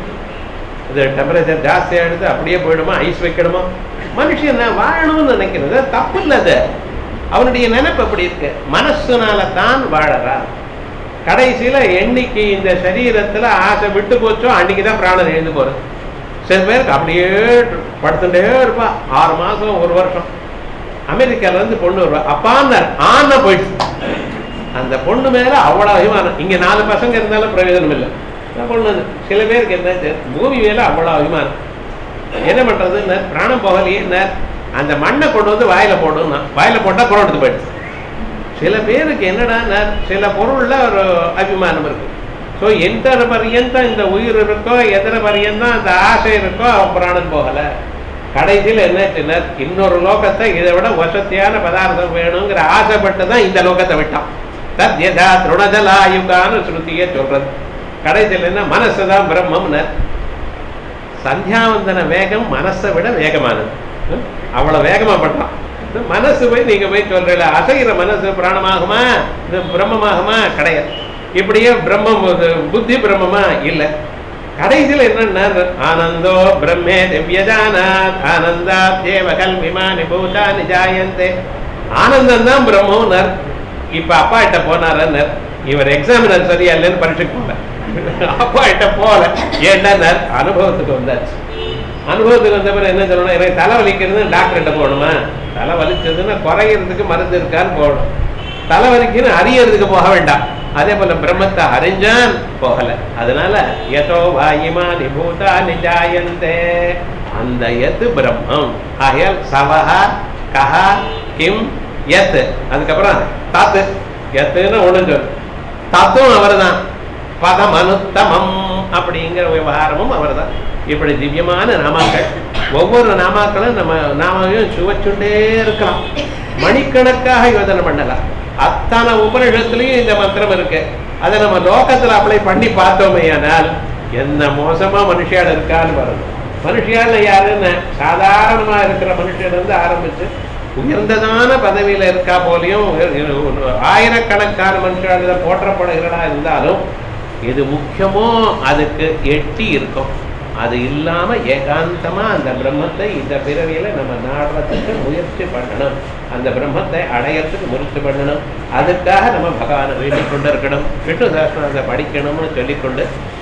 இது டெம்பரேச்சர் ஜாஸ்தியாக எடுத்து அப்படியே போயிடுமா, ஐஸ் வைக்கணுமா? மனுஷன் வாழணும்னு நினைக்கிறது தப்பு இல்லை. அது அவனுடைய நினைப்பு அப்படி இருக்கு. மனசுனால தான் வாழறான். கடைசியில என்னைக்கு இந்த சரீரத்துல ஆசை விட்டு போச்சோ அன்னைக்குதான் பிராணன் எழுந்து போறது. சில பேருக்கு அப்படியே படுத்துட்டே இருப்பா, 6 மாசம் 1 வருஷம். அமெரிக்கால இருந்து பொண்ணு வருவா, அப்பான்னார், ஆனா போயிடுச்சு. அந்த பொண்ணு மேல அவ்வளவு அபிமானம். இங்க 4 பசங்க இருந்தாலும் பிரயோஜனம் இல்லை. பொண்ணு சில பேருக்கு என்ன, பூமி மேல அவ்வளவு அபிமானம். என்ன பண்றதுன்னு, பிராணம் போகலையே, அந்த மண்ணை கொண்டு வந்து வாயில போடுன்னா, வாயில போட்டா புறம் எடுத்து போயிடுச்சு. சில பேருக்கு என்னடா, சில பொருள்ல ஒரு அபிமானம் இருக்கு. ஸோ எந்த பரியந்தம் இந்த உயிர் இருக்கோ, எத்தனை பரியந்தம் அந்த ஆசை இருக்கோ, பிராணம் போகல. கடைசியில் என்ன, இன்னொரு லோகத்தை இதை விட வசதியான பதார்த்தம் வேணுங்கிற ஆசைப்பட்டு தான் இந்த லோகத்தை விட்டான். தத் யதா திருணஜலாயுகான்னு ஸ்ருதியே சொல்றது. கடைசியில் என்ன, மனசுதான் பிரம்மம்னு. சந்தியாவந்தன வேகம் மனசை விட வேகமானது. அவ்வளவு வேகமா பண்றான். மனசு போய் நீங்க போய் சொல்றீங்களா, அசைகிற மனசு பிராணமாகுமா, இது பிரம்மமாகுமா? கிடையாது. இப்படியே பிரம்மம் புத்தி பிரம்மமா இல்லை. கடைசியில் என்னன்னா, ஆனந்தோ பிரம்மே திவ்யஜானாத் ஆனந்தா தேவ கல்விமானி பூதானி ஜாயந்தே. ஆனந்தம் தான் பிரம்மம். இப்ப அப்பா கிட்ட போனார், இவர் எக்ஸாமினர் சரியா இல்லைன்னு பரீட்சைக்கு போல. அப்பா கிட்ட போல, ஏன்னா அனுபவத்துக்கு வந்தாச்சு. அனுபவத்துக்கு வந்த பிறகு என்ன சொல்லணும், எனக்கு தலை வலிக்கிறது டாக்டர்கிட்ட போகணுமா? தலை வலிச்சதுன்னா குறைகிறதுக்கு மருந்து இருக்கான்னு போகணும். தலை வலிக்குன்னு அறியறதுக்கு போக வேண்டாம். அதே போல பிரம்மத்தை அறிஞ்சான் போகல. அதனால யதோ வாயுமா நிபூதா நிஜாயந்தே, அந்த எது பிரம்மம். ஆகையால் சவஹா கஹா கிம் எத், அதுக்கப்புறம் தத்து. எத்துன்னு ஒண்ணு சொல்லு, தத்துவம் அவர் தான். பதம் அனுத்தமம் அப்படிங்கிற விவகாரமும் அவர் தான். இப்படி திவ்யமான நாமாக்கள், ஒவ்வொரு நாமாக்களும் நம்ம நாமாவையும் சுவைச்சுண்டே இருக்கலாம். மணிக்கணக்காக யோசனை பண்ணலாம். அத்தனை உபநிஷத்துலயும் இந்த மந்திரம் இருக்கு. அதை நம்ம லோகத்துல அப்ளை பண்ணி பார்த்தோமே ஆனால் என்ன மோசமா மனுஷியால் இருக்கான்னு பாருங்க. மனுஷியால் யாருன்னு, சாதாரணமா இருக்கிற மனுஷன் இருந்து ஆரம்பிச்சு உயர்ந்ததான பதவியில இருக்கா போலையும் ஆயிரக்கணக்கான மனுஷால் போற்றப்படுகிறதா இருந்தாலும் எது முக்கியமோ அதுக்கு எட்டி இருக்கும். அது இல்லாம ஏகாந்தமா அந்த பிரம்மத்தை இந்த பிறவியில நம்ம நாடுறதுக்கு முயற்சி பண்ணணும். அந்த பிரம்மத்தை அடையறதுக்கு முயற்சி பண்ணணும். அதுக்காக நம்ம பகவானை வேண்டிக் கொண்டு இருக்கணும். விஷ்ணு சஹஸ்ரநாமத்தை படிக்கணும்னு சொல்லிக்கொண்டு